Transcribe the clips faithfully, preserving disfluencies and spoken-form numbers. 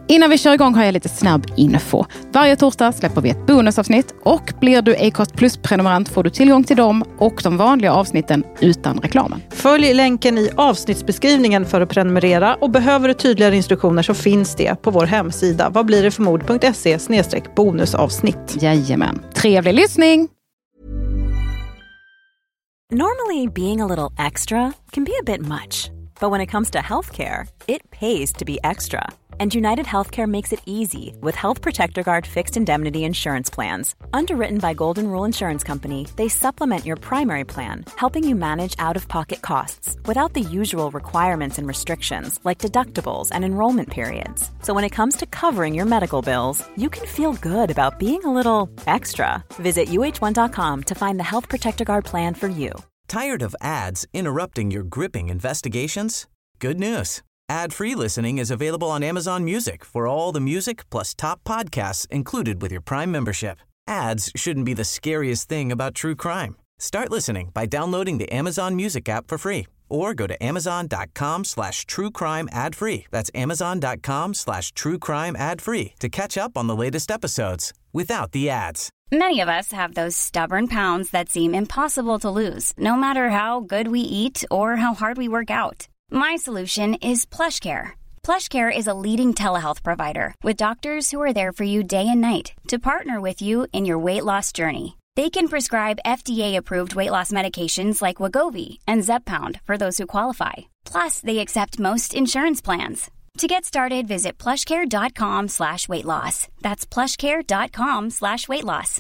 Innan vi kör igång har jag lite snabb info. Varje torsdag släpper vi ett bonusavsnitt och blir du Acast Plus-prenumerant får du tillgång till dem och de vanliga avsnitten utan reklamen. Följ länken i avsnittsbeskrivningen för att prenumerera och behöver du tydligare instruktioner så finns det på vår hemsida vad blir det för mod punkt se slash bonusavsnitt. Jajamän. Trevlig lyssning! Normally, being a little extra can be a bit much. But when it comes to healthcare, it pays to be extra. And United Healthcare makes it easy with Health Protector Guard fixed indemnity insurance plans. Underwritten by Golden Rule Insurance Company, they supplement your primary plan, helping you manage out-of-pocket costs without the usual requirements and restrictions like deductibles and enrollment periods. So when it comes to covering your medical bills, you can feel good about being a little extra. Visit U H one dot com to find the Health Protector Guard plan for you. Tired of ads interrupting your gripping investigations? Good news. Ad-free listening is available on Amazon Music for all the music plus top podcasts included with your Prime membership. Ads shouldn't be the scariest thing about true crime. Start listening by downloading the Amazon Music app for free or go to amazon.com slash true crime ad free. That's amazon.com slash true crime ad free to catch up on the latest episodes without the ads. Many of us have those stubborn pounds that seem impossible to lose, no matter how good we eat or how hard we work out. My solution is PlushCare. PlushCare is a leading telehealth provider with doctors who are there for you day and night to partner with you in your weight loss journey. They can prescribe F D A-approved weight loss medications like Wegovy and Zepbound for those who qualify. Plus, they accept most insurance plans. To get started, visit plushcare.com slash weight loss. That's plushcare.com slash weight loss.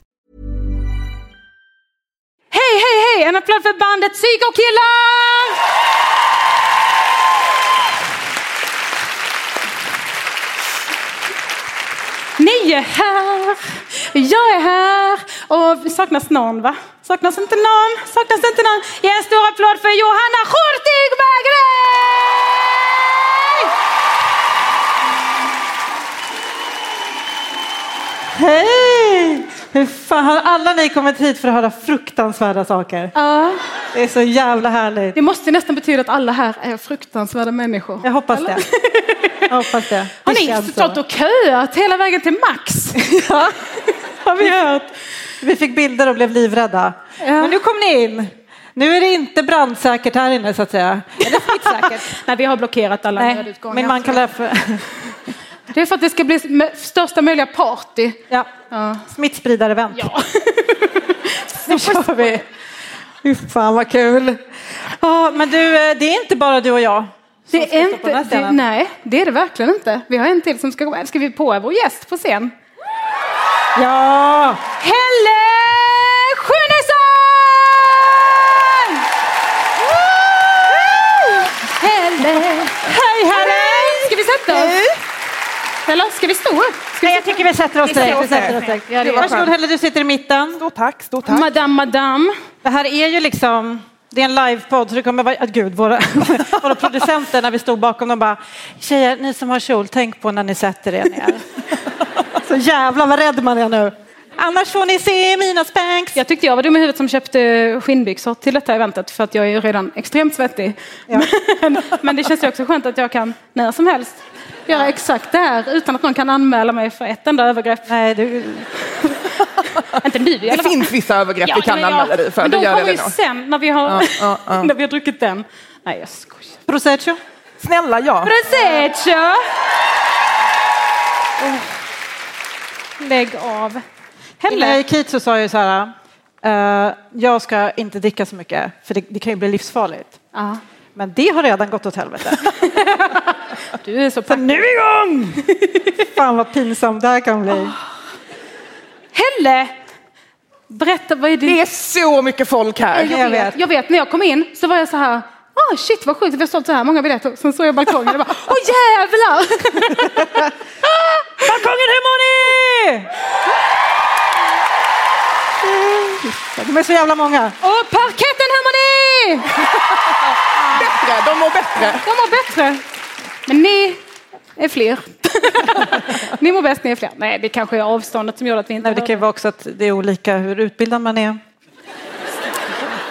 Hej, hej, hej! En applåd för bandet Psykokillar! Ni är här, jag är här och saknas någon, va? Saknas inte någon, saknas inte någon. Ge en stor applåd för Johanna Hurtig Hej! Hur fan har alla ni kommit hit för att höra fruktansvärda saker? Ja. Det är så jävla härligt. Det måste nästan betyda att alla här är fruktansvärda människor. Jag hoppas Eller? det. Jag hoppas det. Har ni stått och köat hela vägen till Max? Ja, har vi hört. Vi fick bilder och blev livrädda. Ja. Men nu kom ni in. Nu är det inte brandsäkert här inne så att säga. Eller smittsäkert. Nej, vi har blockerat alla nödutgångar. Men man kan lära Det är för att det ska bli största möjliga party. Ja, ja. Smittspridare-event. Ja. Nu kör vi. Fy fan vad kul. Ja, men du, det är inte bara du och jag. Det är inte, det, nej, det är det verkligen inte. Vi har en till som ska gå. Ska vi på vår gäst på scen? Ja! Helle Schönesson! Helle! Hej, Helle! Ska vi sätta oss? Hej. Eller ska vi stå? Ska Nej, jag tycker vi sätter oss direkt. Vi sätter oss direkt. Ja, varsågod, Helle, du sitter i mitten. Stort tack, stort tack. Madame, madame. Det här är ju liksom... Det är en livepodd så det kommer vara... Gud, våra, våra producenter när vi stod bakom dem bara... Tjejer, ni som har kjol, tänk på när ni sätter er ner. Så jävla vad rädd man är nu. Annars får ni se mina spanks. Jag tyckte jag var dum i huvudet som köpte skinnbyxor till detta eventet. För att jag är ju redan extremt svettig. Ja. Men, men det känns ju också skönt att jag kan när som helst göra exakt det här utan att någon kan anmäla mig för ett enda övergrepp. Nej, du... Inte nu, det finns vissa övergrepp ja, vi kan anmäla dig för. Men de gör kommer ju sen när vi har, ja, ja, ja. när vi har druckit den. Nej, jag skojar. Prosecco? Snälla, ja. Prosecco! Oh. Lägg av. Helle Kit så sa ju så här... Uh, jag ska inte dricka så mycket för det, det kan ju bli livsfarligt. Uh. Men det har redan gått åt helvete. Du är så packad. Nu igång! Fan vad pinsamt det här kan bli. Oh. Helle! Berätta, vad är det? Det är så mycket folk här. Jag, jag, vet, jag vet, när jag kom in så var jag så här... Oh shit, vad sjukt, vi har sålt så här många biljetter. Sen såg jag balkongen och bara, åh jävlar! Balkongen, hur mår ni? De är så jävla många. Och parketten, hur mår ni? Bättre, de mår bättre. De mår bättre. Men ni är fler. Ni mår bäst, ni är fler. Nej, det kanske är avståndet som gör att vi inte... Nej, det kan ju vara också att det är olika hur utbildad man är.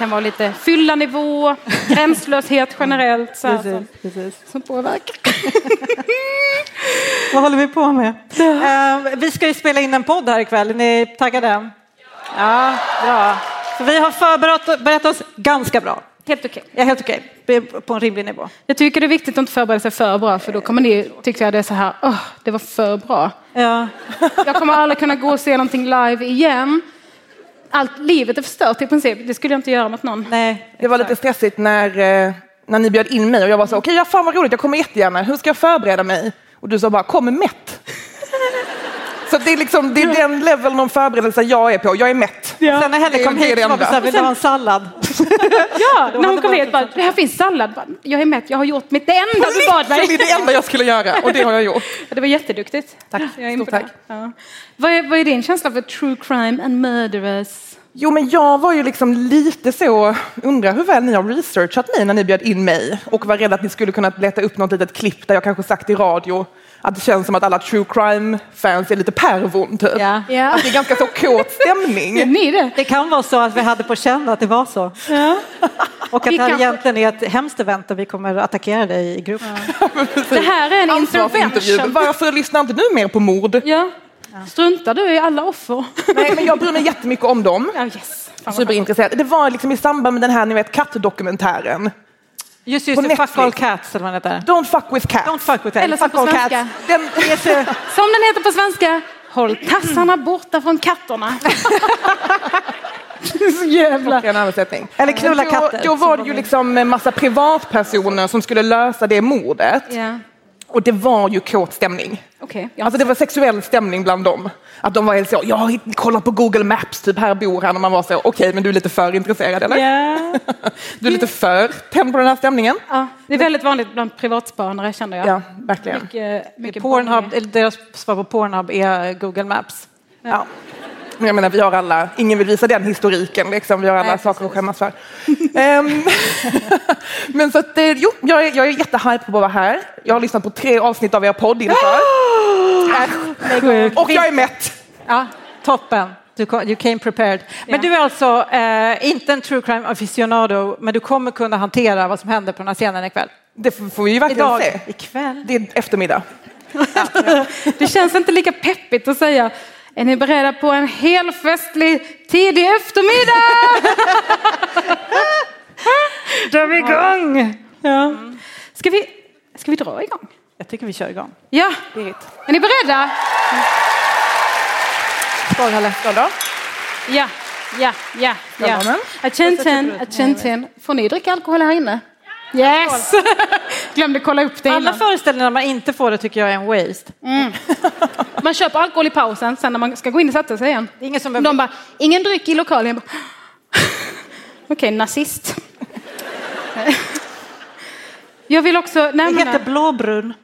kan vara lite fyllanivå, gränslöshet generellt. Så här, Precis, som, precis. som påverkar. Vad håller vi på med? Uh, vi ska ju spela in en podd här ikväll. Är ni taggade? Ja, bra. Så vi har förberett oss ganska bra. Helt okej. Ja, helt okej. Vi är på en rimlig nivå. Jag tycker det är viktigt att inte förbereda sig för bra, för då kommer ni tycka att det är så här, åh, det var för bra. Ja. Jag kommer aldrig kunna gå och se någonting live igen. Allt livet är förstört i princip. Det skulle jag inte göra mot någon. Nej. Det var lite stressigt när, när ni bjöd in mig och jag var så, okej, okay, ja, fan vad roligt, jag kommer jättegärna. Hur ska jag förbereda mig? Och du sa bara, kom med mätt. Så det är, liksom, det är den leveln av förberedelse jag är på. Jag är mätt. Ja. Sen när Helle kom hit det var vi så här, vill du ha en sallad? Ja, när hon kom hit bara, det här finns sallad. Jag är mätt, jag har gjort mitt det enda du bad mig. Det är det enda jag skulle göra och det har jag gjort. Det var jätteduktigt. Tack, jag är stort tack. Ja. Vad, är, vad är din känsla för true crime and murderers? Jo, men jag var ju liksom lite så, undrar hur väl ni har researchat mig när ni bjöd in mig och var rädda att ni skulle kunna leta upp något litet klipp där jag kanske sagt i radio att det känns som att alla true crime-fans är lite pervon typ. Ja. Ja. Att det är ganska så kåt stämning. Är ni det? Det kan vara så att vi hade på känn att det var så. Ja. Och att Vi det här kanske- egentligen är ett hemskt event och vi kommer att attackera dig i grupp. Ja. Det här är en Ansvarsintervju. intervention. Varför lyssnar inte du mer på mord? Ja. Struntar du i alla offer? Nej, men jag bryr mig jättemycket om dem. Ja, yes. Fan vad Superintresserad. Det var liksom i samband med den här, ni vet, kattdokumentären. Just På just det, fuck Netflix. all cats eller vad det heter. Don't fuck with cats. Don't fuck with Eller them. som Fuck på all svenska. cats. Den, Som den heter på svenska. Håll tassarna borta från katterna. Så jävla. en översättning. Eller knulla då, katter. Då var det ju liksom en massa privatpersoner som skulle lösa det mordet. Ja. Och det var ju kåt stämning. Okej. Okay. Alltså det var sexuell stämning bland dem. Att de var helt så, jag har kollat på Google Maps, typ här bor han. Och man var så, okej, okay, men du är lite för intresserad eller? Ja. Du är lite för tänd på den här stämningen. Ja, det är väldigt vanligt bland privatspanare, känner jag. Ja, verkligen. Mycket, mycket Pornhub, eller deras svar på Pornhub är Google Maps. Ja. Men jag menar, vi har alla, ingen vill visa den historiken, liksom. Vi har alla Nej, saker att skämmas för. um, men så att, eh, jo, jag är, jag är jättehype på att vara här. Jag har lyssnat på tre avsnitt av er podd inför. Och jag är mätt. Ja, toppen. Du, kom- you came prepared. Men du är alltså eh, inte en true crime aficionado, men du kommer kunna hantera vad som händer på den här scenen ikväll. Det f- får vi ju verkligen Idag, se. ikväll. Det är eftermiddag. Det känns inte lika peppigt att säga, är ni beredda på en hel festlig tidig eftermiddag? Då är vi igång! Ja. Ska vi, ska vi dra igång? Jag tycker vi kör igång. Ja, är ni beredda? Skål, Halle. Skål då. Ja, ja, ja, ja. Välkommen. Attention, attention. Får ni dricka alkohol här inne? Yes! Glömde kolla upp det Alla innan. föreställningar man inte får det tycker jag är en waste. Mm. Man köper alkohol i pausen, sen när man ska gå in och sätta sig igen. Det är ingen som De bara, ingen dryck i lokalen. Jag bara, okej, okay, nazist. Jag vill också Det nämna... heter blåbrun.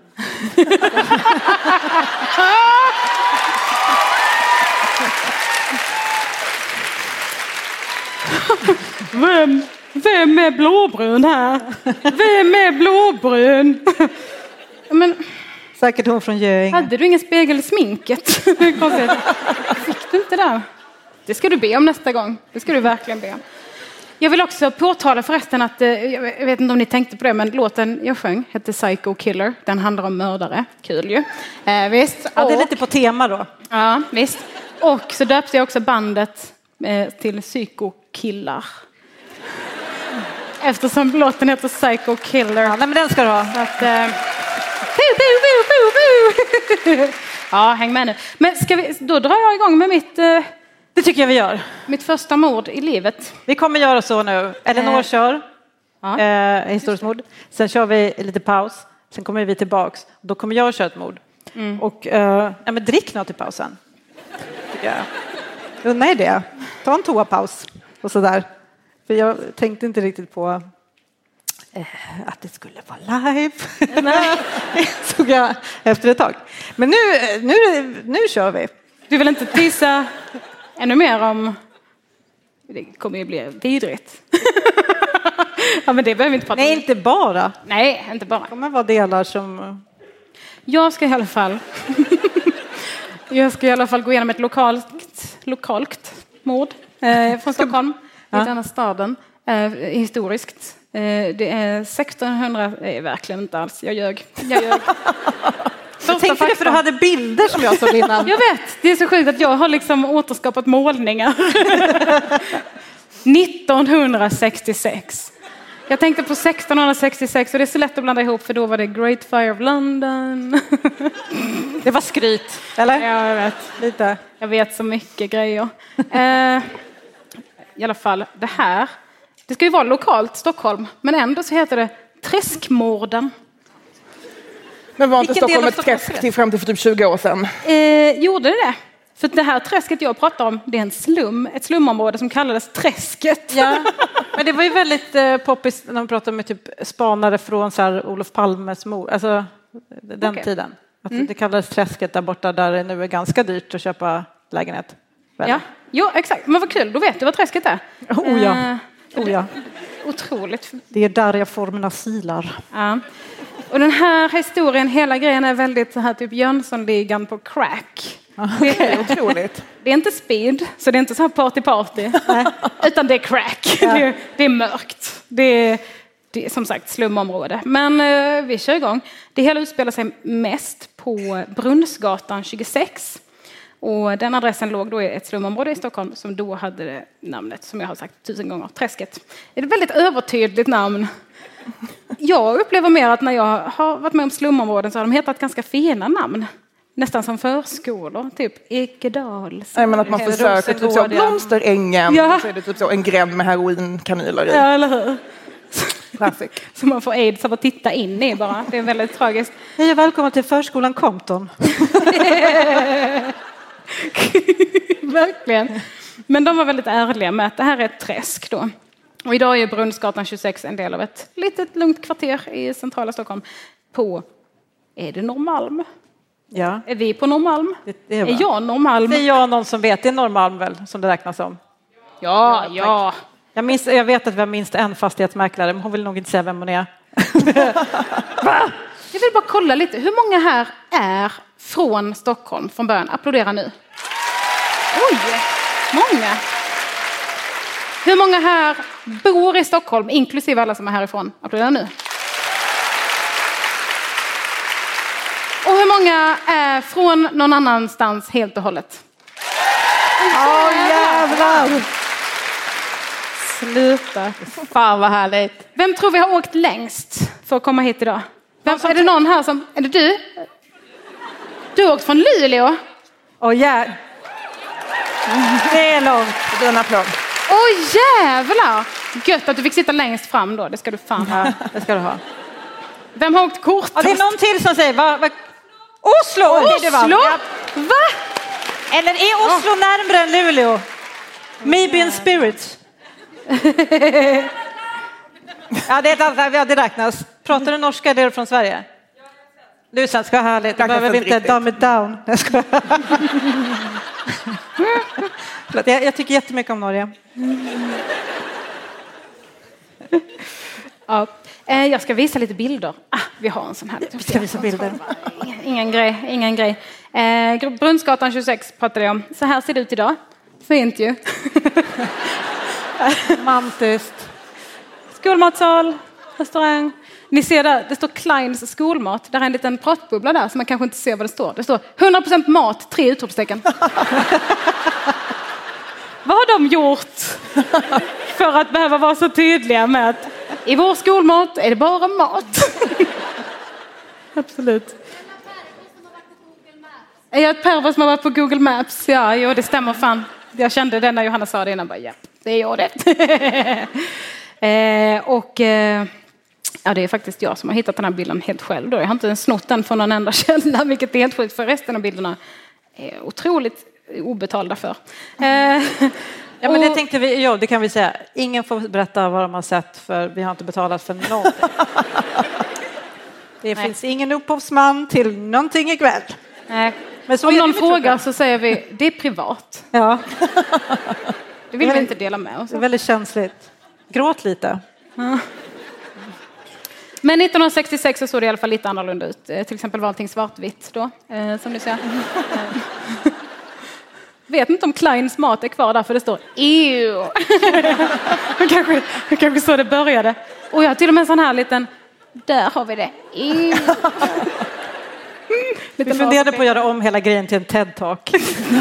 Vem, vem är blåbrun här? Vem är blåbrun? Men Säkert hon från Göinge. hade du ingen spegel i sminket? Konstigt. Fick du inte det? Det ska du be om nästa gång. Det ska du verkligen be om. Jag vill också påtala förresten att, eh, jag vet inte om ni tänkte på det, men låten jag sjöng hette Psycho Killer. Den handlar om mördare. Kul ju. Eh, visst. Ja, det är Och- lite på tema då. Ja, visst. Och så döpte jag också bandet eh, till Psykokillar. Eftersom låten heter Psycho Killer. Ja, nej, men den ska du ha. Så att, eh, bu, bu, bu, bu, bu. Ja, häng med nu. Men ska vi, då drar jag igång med mitt, eh, Det tycker jag vi gör. mitt första mord i livet. Vi kommer göra så nu. Elinor Eh. kör. Ja. Eh, historiskt mord. Sen kör vi lite paus. Sen kommer vi tillbaks. Då kommer jag köra ett mord. Mm. Och eh, ja, men drick något i pausen. Tycker jag. Unna er det. Ta en toapaus. Och sådär. För jag tänkte inte riktigt på eh, att det skulle vara live. Nej. Såg jag efter ett tag. Men nu, nu, nu kör vi. Du vill inte tisa ännu mer om... Det kommer ju bli vidrigt. Ja, men det behöver vi inte prata Nej, om. inte bara. Nej, inte bara. Det kommer vara delar som... Jag ska i alla fall... jag ska i alla fall gå igenom ett lokalt, lokalt mord eh, från Stockholm. I Ja. denna staden. eh, historiskt. Eh, det är sextonhundra, nej verkligen inte alls, jag ljög. Jag ljög. Jag tänkte det för du hade bilder som jag såg innan. Jag vet, det är så sjukt att jag har liksom återskapat målningar. nittonhundrasextiosex. Jag tänkte på sextonhundrasextiosex och det är så lätt att blanda ihop för då var det Great Fire of London. Det var skryt, eller? Ja, jag vet. Lite. Jag vet så mycket grejer. Eh, I alla fall, det här. Det ska ju vara lokalt Stockholm, men ändå så heter det Träskmorden. Men var inte Vilken Stockholm del av ett Stockholm träsk till fram till för typ tjugo år sedan? Eh, gjorde det det? För det här träsket jag pratar om, det är en slum, ett slumområde som kallades Träsket. Ja, men det var ju väldigt eh, poppis när man pratade med typ spanare från så här, Olof Palmes mor, alltså den Okay. tiden. Att Mm. det kallades Träsket där borta där det nu är ganska dyrt att köpa lägenhet. Väl? Ja, jo, exakt. Men vad kul, då vet du vad Träsket är. Oh ja. Eh, Oh ja. Otroligt. Det är där jag får mina silar. Ja. Och den här historien, hela grejen är väldigt så här typ Jönssonligan på crack. Det är otroligt. Det är inte speed, så det är inte så här party party. Utan det är crack. Ja. Det, är, det är mörkt. Det är, det är som sagt slumområde. Men eh, vi kör igång. Det hela utspelar sig mest på Brunnsgatan tjugosex. Och den adressen låg då i ett slumområde i Stockholm som då hade det namnet som jag har sagt tusen gånger, Träsket. Det är ett väldigt övertydligt namn. Jag upplever mer att när jag har varit med om slumområden så har de hetat ganska fina namn. Nästan som förskolor, typ Ekedal. Nej, men att man försöker typ så Blomsterängen, Ja. så är det typ så en gränd med heroinkanyler i. Ja, eller hur? Classic. Så man får aids av att titta in i bara. Det är väldigt tragiskt. Hej och välkommen till förskolan Compton. Verkligen. Men de var väldigt ärliga med att det här är ett träsk då. Och idag är Brunnsgatan tjugosex en del av ett litet lugnt kvarter i centrala Stockholm. På, är det Norrmalm? Ja. Är vi på Norrmalm? Det, det är, Är jag Norrmalm? det är jag någon som vet. Det är Norrmalm väl som det räknas som. Ja, ja. Jag, minns, jag vet att vi har minst en fastighetsmäklare, men hon vill nog inte säga vem hon är. Jag vill bara kolla lite. Hur många här är från Stockholm från början? Applådera nu. Oj, många. Hur många här bor i Stockholm, inklusive alla som är härifrån? Applådera nu. Och hur många är från någon annanstans helt och hållet? Åh oh, jävlar! Sluta. Fan vad härligt. Vem tror vi har åkt längst för att komma hit idag? Vem, är det någon här som... Är det du? Du har åkt från Luleå? Åh oh, yeah. Det är långt. Det är en applåd. Åh oh, jävlar! Gött att du fick sitta längst fram då. Det ska du fan ha. Ja, det ska du ha. Vem har åkt kortast? Ja, det är någon till som säger... Va, va? Oslo! Oslo? Ja. Va? Eller är Oslo oh. närmare än Luleå? Maybe in spirit. Ja, det, är, ja, det räknas. Pratar du norska eller är du från Sverige? Du sen ska ha härligt. Du behöver vi inte dumb it down. Jag, ska... jag, jag tycker jättemycket om Norge. Ja. Jag ska visa lite bilder. Ah, vi har en sån här. Vi ska visa bilder. Ingen grej, ingen grej. Eh, Brunnsgatan tjugosex pratade jag om. Så här ser det ut idag. Fint ju. Romantiskt. Skolmatsal, restaurang. Ni ser där, det står Kleins skolmat. Där är en liten pratbubbla där så man kanske inte ser vad det står. Det står hundra procent mat, tre utropstecken. Vad har de gjort för att behöva vara så tydliga med att i vår skolmat är det bara mat? Absolut. Är jag ett pervo som har varit på Google Maps? Ja, jo, det stämmer fan. Jag kände det när Johanna sa det innan. Bara, ja, det är jag det. eh, och eh, ja, det är faktiskt jag som har hittat den här bilden helt själv. Då. Jag har inte snott den från någon enda källa, vilket är helt sjukt för resten av bilderna är otroligt obetalda för. Eh, Ja, men det tänkte vi, ja, det kan vi säga. Ingen får berätta vad de har sett för vi har inte betalat för någonting. Det Nej. finns ingen upphovsman till någonting ikväll. Nej. Men så om någon frågar så säger vi, det är privat. Ja. Det vill vi inte dela med oss. Det är väldigt känsligt. Gråt lite. Ja. Men nittonhundrasextiosex så såg det i alla fall lite annorlunda ut. Till exempel var allting svartvitt då, som du ser. Vet inte om Kleins mat är kvar där för det står ew. Det kanske, kanske så det började. Och jag har till och med en sån här liten, där har vi det. Ew. Vi funderade på att göra om hela grejen till en TED-talk.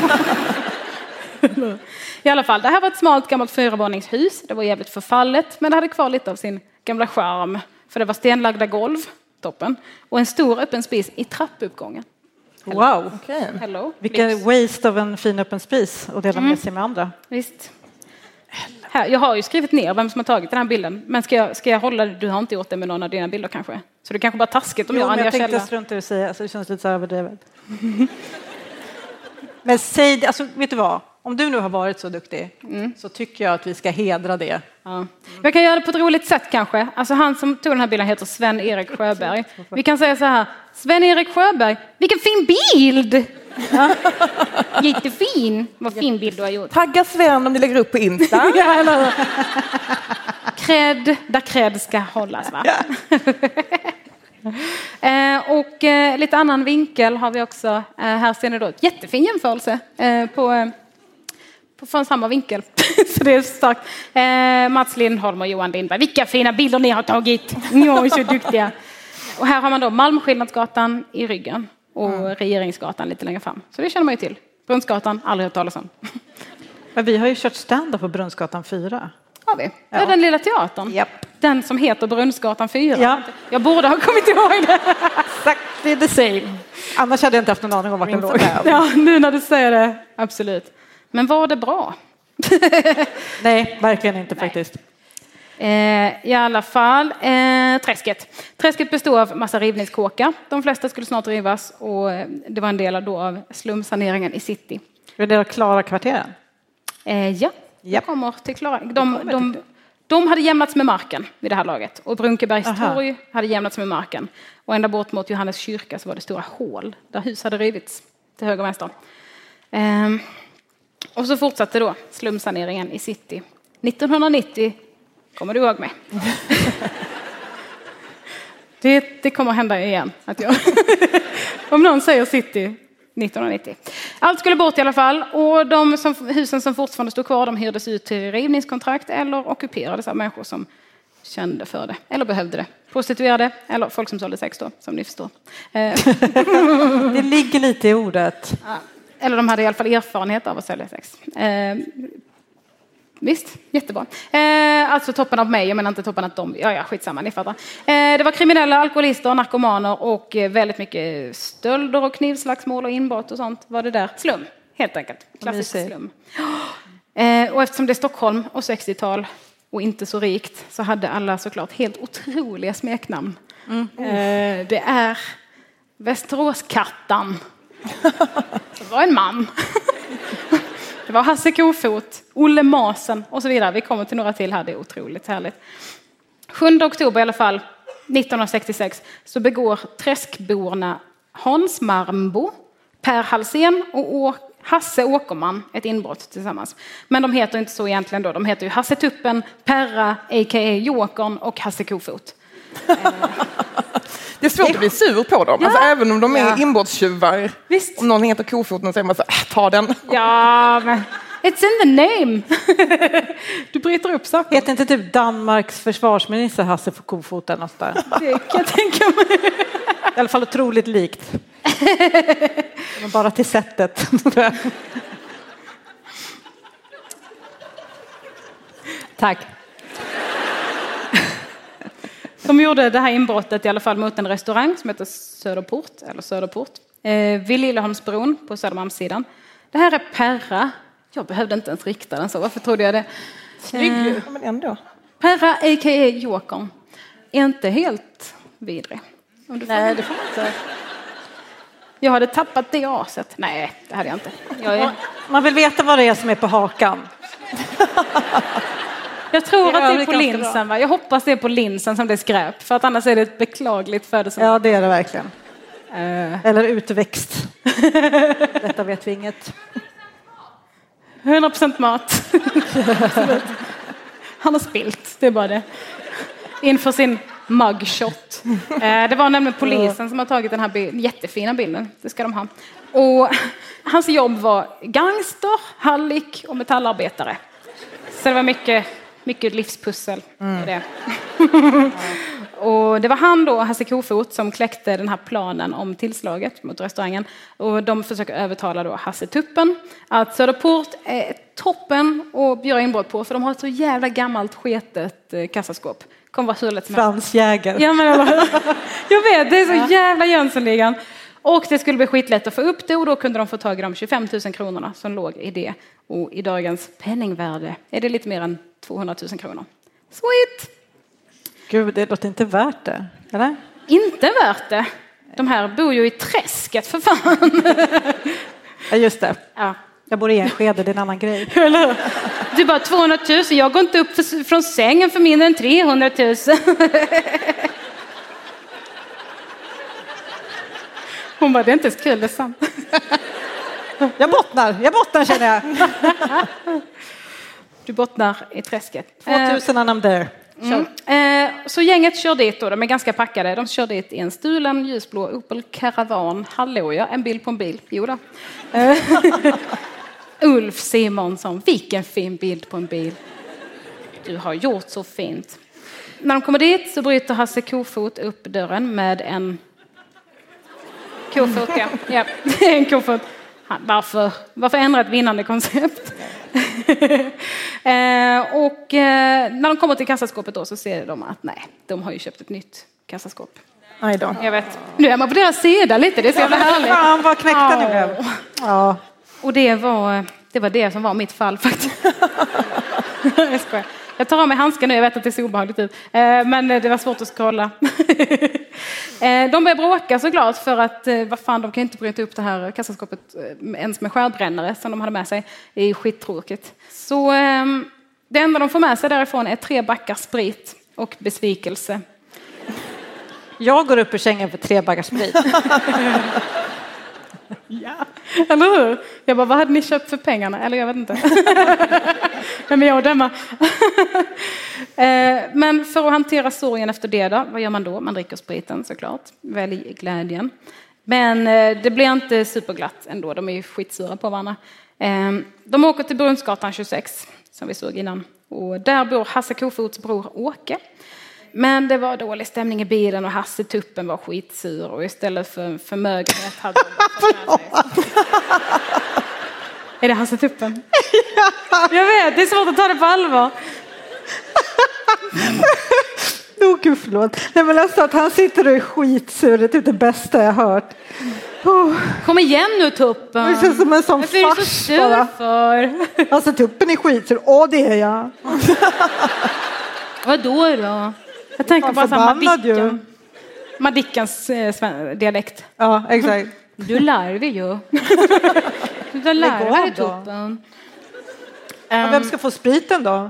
I alla fall, det här var ett smalt gammalt fyravåningshus. Det var jävligt förfallet, men det hade kvar lite av sin gamla charm. För det var stenlagda golv, toppen. Och en stor öppen spis i trappuppgången. Hello. Wow. Okay. Hello. Vilken waste av en fin öppen spis och dela med mm. sig med andra. Visst. Här, jag har ju skrivit ner vem som har tagit den här bilden. Men ska jag, ska jag hålla, du har inte gjort det med någon av dina bilder kanske. Så det kanske bara taskigt om jo, jag men jag tänkte källa. strunta i att säga, så det känns lite så överdrivet. Men säg, alltså vet du vad? Om du nu har varit så duktig mm. så tycker jag att vi ska hedra det. Ja. Mm. Jag kan göra det på ett roligt sätt kanske. Alltså han som tog den här bilden heter Sven-Erik Sjöberg. Vi kan säga så här, Sven-Erik Sjöberg, vilken fin bild! Ja. Jättefin. Vad fin bild du har gjort. Tagga Sven om ni lägger upp på Insta. Ja, eller cred, där cred ska hållas va? eh, och eh, lite annan vinkel har vi också. Eh, här ser ni då ett jättefin jämförelse eh, på, eh, på från samma vinkel. Så det är starkt. Eh, Mats Lindholm och Johan Lindberg. Vilka fina bilder ni har tagit. Ni är så duktiga. Och här har man då Malmskillnadsgatan i ryggen. Och mm. Regeringsgatan lite längre fram. Så det känner man ju till. Brunnsgatan, aldrig hört talas om. Men vi har ju kört stand-up på Brunnsgatan fyra. Har vi? Ja, den lilla teatern. Yep. Den som heter Brunnsgatan fyra. Ja. Jag borde ha kommit ihåg det. Exactly the same. Annars hade jag inte haft någon aning om vart den låg. Ja, nu när du säger det. Absolut. Men var det bra? Nej, verkligen inte Nej. faktiskt. Eh, I alla fall, eh, träsket. Träsket bestod av massa rivningskåkar. De flesta skulle snart rivas och det var en del då av slumsaneringen i city. Är det Klara kvarteren? Eh, ja, yep. kommer till Klara. De, de, de, de hade jämnats med marken vid det här laget. Och Brunkebergs Aha. torg hade jämnats med marken. Och ända bort mot Johannes kyrka så var det stora hål där hus hade rivits till höger och vänster. Eh, och så fortsatte då slumsaneringen i city. nittonhundranittio kommer du ihåg mig? det, det kommer hända igen. Att jag om någon säger city nittonhundranittio. Allt skulle bort i alla fall. Och de som, husen som fortfarande stod kvar, de hyrdes ut till rivningskontrakt eller ockuperades av människor som kände för det. Eller behövde det. Prostituerade eller folk som sålde sex då, som ni förstår. Det ligger lite i ordet. Ja. Eller de hade i alla fall erfarenhet av att sälja sex. Visst, jättebra. Eh, alltså toppen av mig, jag menar inte toppen av dem. Ja, ja, skitsamma, ni fattar. Eh, det var kriminella, alkoholister, narkomaner och eh, väldigt mycket stölder och knivslagsmål och inbrott och sånt. Var det där? Slum, helt enkelt. Klassisk slum. Eh, och eftersom det är Stockholm och sextiotal och inte så rikt så hade alla såklart helt otroliga smeknamn. Mm. Eh, det är Västeråskattan. Det var en man. Det var Hasse Kofot, Olle Masen och så vidare. Vi kommer till några till här, det är otroligt härligt. sjunde oktober i alla fall, nittonhundrasextiosex, så begår träskborna Hans Marmbo, Per Halsén och Hasse Åkerman ett inbrott tillsammans. Men de heter inte så egentligen då. De heter ju Hasse Tuppen, Perra, a k a. Jokern och Hasse Kofot. Det är svårt att bli sur på dem. Ja. Alltså, även om de är ja. inbrottstjuvar. Visst. Om någon heter Kofoten så säger man så här, ta den. Ja, men it's in the name. Du bryter upp saker. Heter inte typ Danmarks försvarsminister Hasse Kofoten något där? Det kan jag tänka mig. I alla fall otroligt likt. Men bara till sättet. Tack. De gjorde det här inbrottet i alla fall mot en restaurang som heter Söderport, eller Söderport. Eh, vid Lilleholmsbron på Södermalmssidan. Det här är Perra. Jag behövde inte ens rikta den så. Varför trodde jag det? Snygg, eh, men ändå. Perra, a k a. Jokern. Inte helt vidrig. Om du Nej, det får man inte. Jag hade tappat det aset. Nej, det hade jag inte. Jag är... Man vill veta vad det är som är på hakan. Jag tror det att det är på linsen, va? Jag hoppas det är på linsen som det är skräp. För att annars är det ett beklagligt födelsedag. Ja, det är det verkligen. Uh. Eller utväxt. Detta vet vi inget. hundra procent mat. Han har spilt, det är bara det. Inför sin mugshot. Det var nämligen polisen som har tagit den här bilden, jättefina bilden, det ska de ha. Och hans jobb var gangster, hallick och metallarbetare. Så det var mycket, mycket livspussel. Mm. Det. Och det var han då, Hasse Kofot, som kläckte den här planen om tillslaget mot restaurangen. Och de försöker övertala då Hasse Tuppen att Söderport är toppen att björa inbrott på. För de har ett så jävla gammalt sketet kassaskåp. Kommer vara hur lätt som Frans Jäger. Ja, men, jag vet, det är så ja. jävla Jönssonligan. Och det skulle bli skitlätt att få upp det och då kunde de få tag i de tjugofem tusen kronorna som låg i det. Och i dagens penningvärde är det lite mer än tvåhundratusen kronor. Sweet! Gud, det låter inte värt det, eller? Inte värt det. De här bor ju i träsket, för fan. Ja, just det. Ja. Jag bor i Enskede, det är en annan grej. Du bara tvåhundratusen, jag går inte upp för, från sängen för mindre än trehundratusen. Hon bara, det är inte så kul, det är sant. Jag bottnar, jag bottnar känner jag. Du bottnar i träsket. tvåtusen and I'm there. Mm. Eh, så gänget kör dit då, de är ganska packade. De kör dit i en stulen ljusblå Opel Caravan. Hallå ja, en bild på en bil. Jo då. Eh, Ulf Simonsson, vilken fin bild på en bil. Du har gjort så fint. När de kommer dit så bryter Hasse Kofot upp dörren med en kofot. Ja, ja. en kofot. Varför, varför ändra ett vinnande koncept? eh, och eh, när de kommer till kassaskåpet då så ser de att nej, de har ju köpt ett nytt kassaskåp. Aj då. Jag vet. Nu är man på deras sida lite, det är så jävla härligt. Fan vad knäckta ni blev. Ja. Och det var, det var det som var mitt fall faktiskt. Jag skojar. Jag tar av mig handsken nu, jag vet att det ser obehagligt ut. Eh, men det var svårt att scrolla. eh, de börjar bråka såklart för att eh, vad fan, de kan inte bryta upp det här kassaskåpet eh, ens med skärbrännare som de hade med sig. Det är skittråkigt. Så eh, det enda de får med sig därifrån är tre backar sprit och besvikelse. Jag går upp ur sängen för tre backar sprit. Ja, eller hur? Jag bara, vad hade ni köpt för pengarna? Eller jag vet inte. Men jag och Demma. Men för att hantera sorgen efter det då, vad gör man då? Man dricker spriten såklart. Välj glädjen. Men det blir inte superglatt ändå. De är ju skitsura på varandra. De åker till Brunnsgatan tjugosex som vi såg innan. Och där bor Hasse Kofots bror Åke. Men det var dålig stämning i bilen och Hasse Tuppen var skitsur och istället för förmögenhet hade de Är det Hasse Tuppen? Ja. Jag vet, det är svårt att ta det på allvar. Åh gud, förlåt. Nej, men alltså att han sitter och är skitsur, det är typ det bästa jag har hört. Oh. Kom igen nu Tuppen. Det känns som en sån varför är du så sur för? Alltså Tuppen är skitsur, åh det är jag. Vad då då? Jag tänker bara så här Madicken. Madickens eh, dialekt. Ja, exakt. Du lär vi ju. Du lär vi Tuppen. Um, vem ska få spriten då?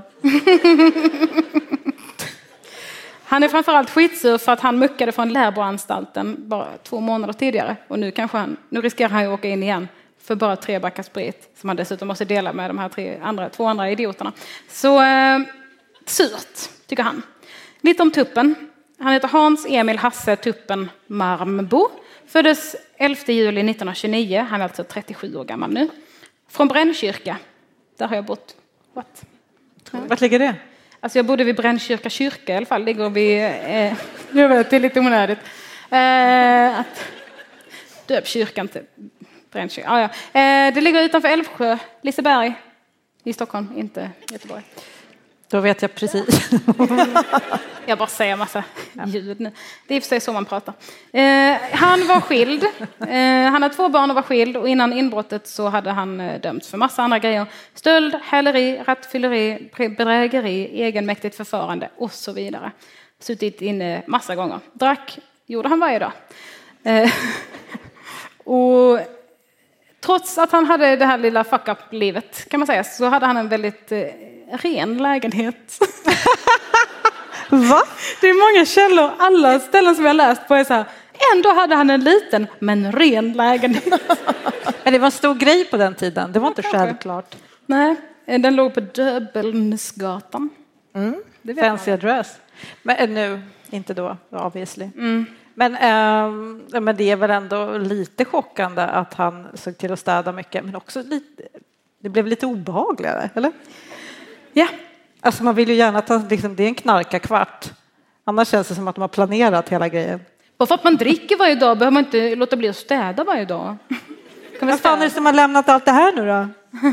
Han är framförallt skitsur för att han muckade från Lärboanstalten bara två månader tidigare. Och nu, kanske han, nu riskerar han att åka in igen för bara tre backar sprit. Som han dessutom måste dela med de här tre andra, två andra idioterna. Så eh, surt, tycker han. Lite om Tuppen. Han heter Hans Emil Hasse Tuppen Marmbo. Föddes elfte juli nittonhundratjugonio. Han är alltså trettiosju år gammal nu. Från Brännkyrka. Där har jag bott. What? Vart ligger det? Alltså jag bodde vid Brännkyrka kyrka i alla fall. Det går vid... Eh, jag vet, det är lite onödigt. Eh, att döp kyrkan till Brännkyrka. Ah, ja. eh, det ligger utanför Älvsjö, Liseberg. I Stockholm, inte Göteborg. Då vet jag precis. Jag bara säger massa ljud nu. Det är i och för sig så man pratar. Eh, han var skild. Eh, han hade två barn och var skild. Och innan inbrottet så hade han eh, dömts för massa andra grejer. Stöld, häleri, rattfylleri, bedrägeri, egenmäktigt förfarande och så vidare. Suttit inne massa gånger. Drack gjorde han varje dag. Eh, och trots att han hade det här lilla fuck-up-livet kan man säga så hade han en väldigt eh, ren lägenhet. Va? Det är många källor, alla ställen som jag läst på är så här. Ändå hade han en liten men ren lägenhet. Men det var en stor grej på den tiden. Det var inte självklart. Nej, den låg på Döbelnsgatan. Mm. Fancy adress. Men nu, Inte då, obviously. Mm. Men, äh, men det är väl ändå lite chockande att han såg till att städa mycket. Men också lite, det blev lite obehagligare, eller? Ja. Alltså man vill ju gärna ta, liksom, det är en knarkarkvart. Annars känns det som att de har planerat hela grejen. Bara för att man dricker varje dag behöver man inte låta bli att städa varje dag. Vad fan är det som har lämnat allt det här nu då?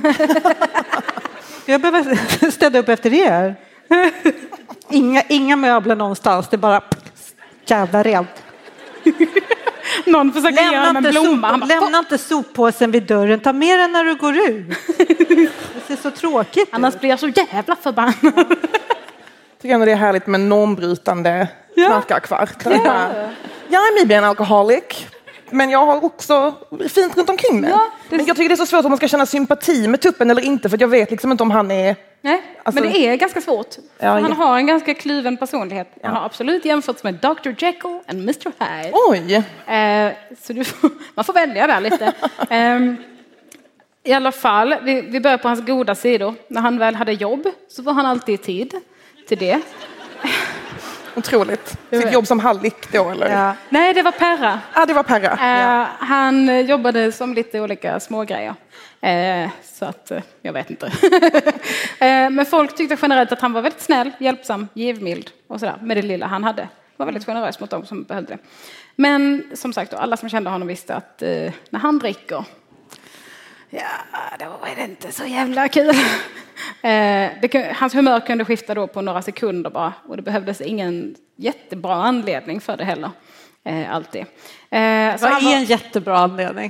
Jag behöver städa upp efter er. Inga, inga möbler någonstans, det är bara jävla rent. Någon försöker lämna göra med en blomma. Sop, bara, lämna inte soppåsen vid dörren, ta med den när du går ut. Det ser så tråkigt annars ut. blir jag så jävla förbannad. Tycker ändå det är härligt med normbrytande Ja. knarkarkvart. Ja. Jag är maybe en alcoholic, men jag har också fint runt omkring det. Ja, det är... Men jag tycker det är så svårt om man ska känna sympati med tuppen eller inte, för jag vet liksom inte om han är... Nej, alltså... men det är ganska svårt. Ja, han ja. har en ganska kluven personlighet. Ja. Han har absolut jämförts med doktor Jekyll och mister Hyde. Oj! Eh, så du får, man får välja där lite. Eh, I alla fall, vi, vi börjar på hans goda sidor. När han väl hade jobb så var han alltid i tid till det. Otroligt. Sitt jobb som hallick då, eller? Ja. Nej, det var Perra. Ah, det var Perra. Eh, Ja. Han jobbade som lite olika smågrejer. Eh, så att, eh, jag vet inte. eh, men folk tyckte generellt att han var väldigt snäll, hjälpsam, givmild och sådär. Med det lilla han hade. Var väldigt generös mot dem som behövde det. Men som sagt, då, alla som kände honom visste att eh, när han dricker, ja, då är det inte så jävla kul. eh, det, hans humör kunde skifta då på några sekunder bara. Och det behövdes ingen jättebra anledning för det heller. Eh, alltid. Eh, Vad så han är var, en jättebra anledning?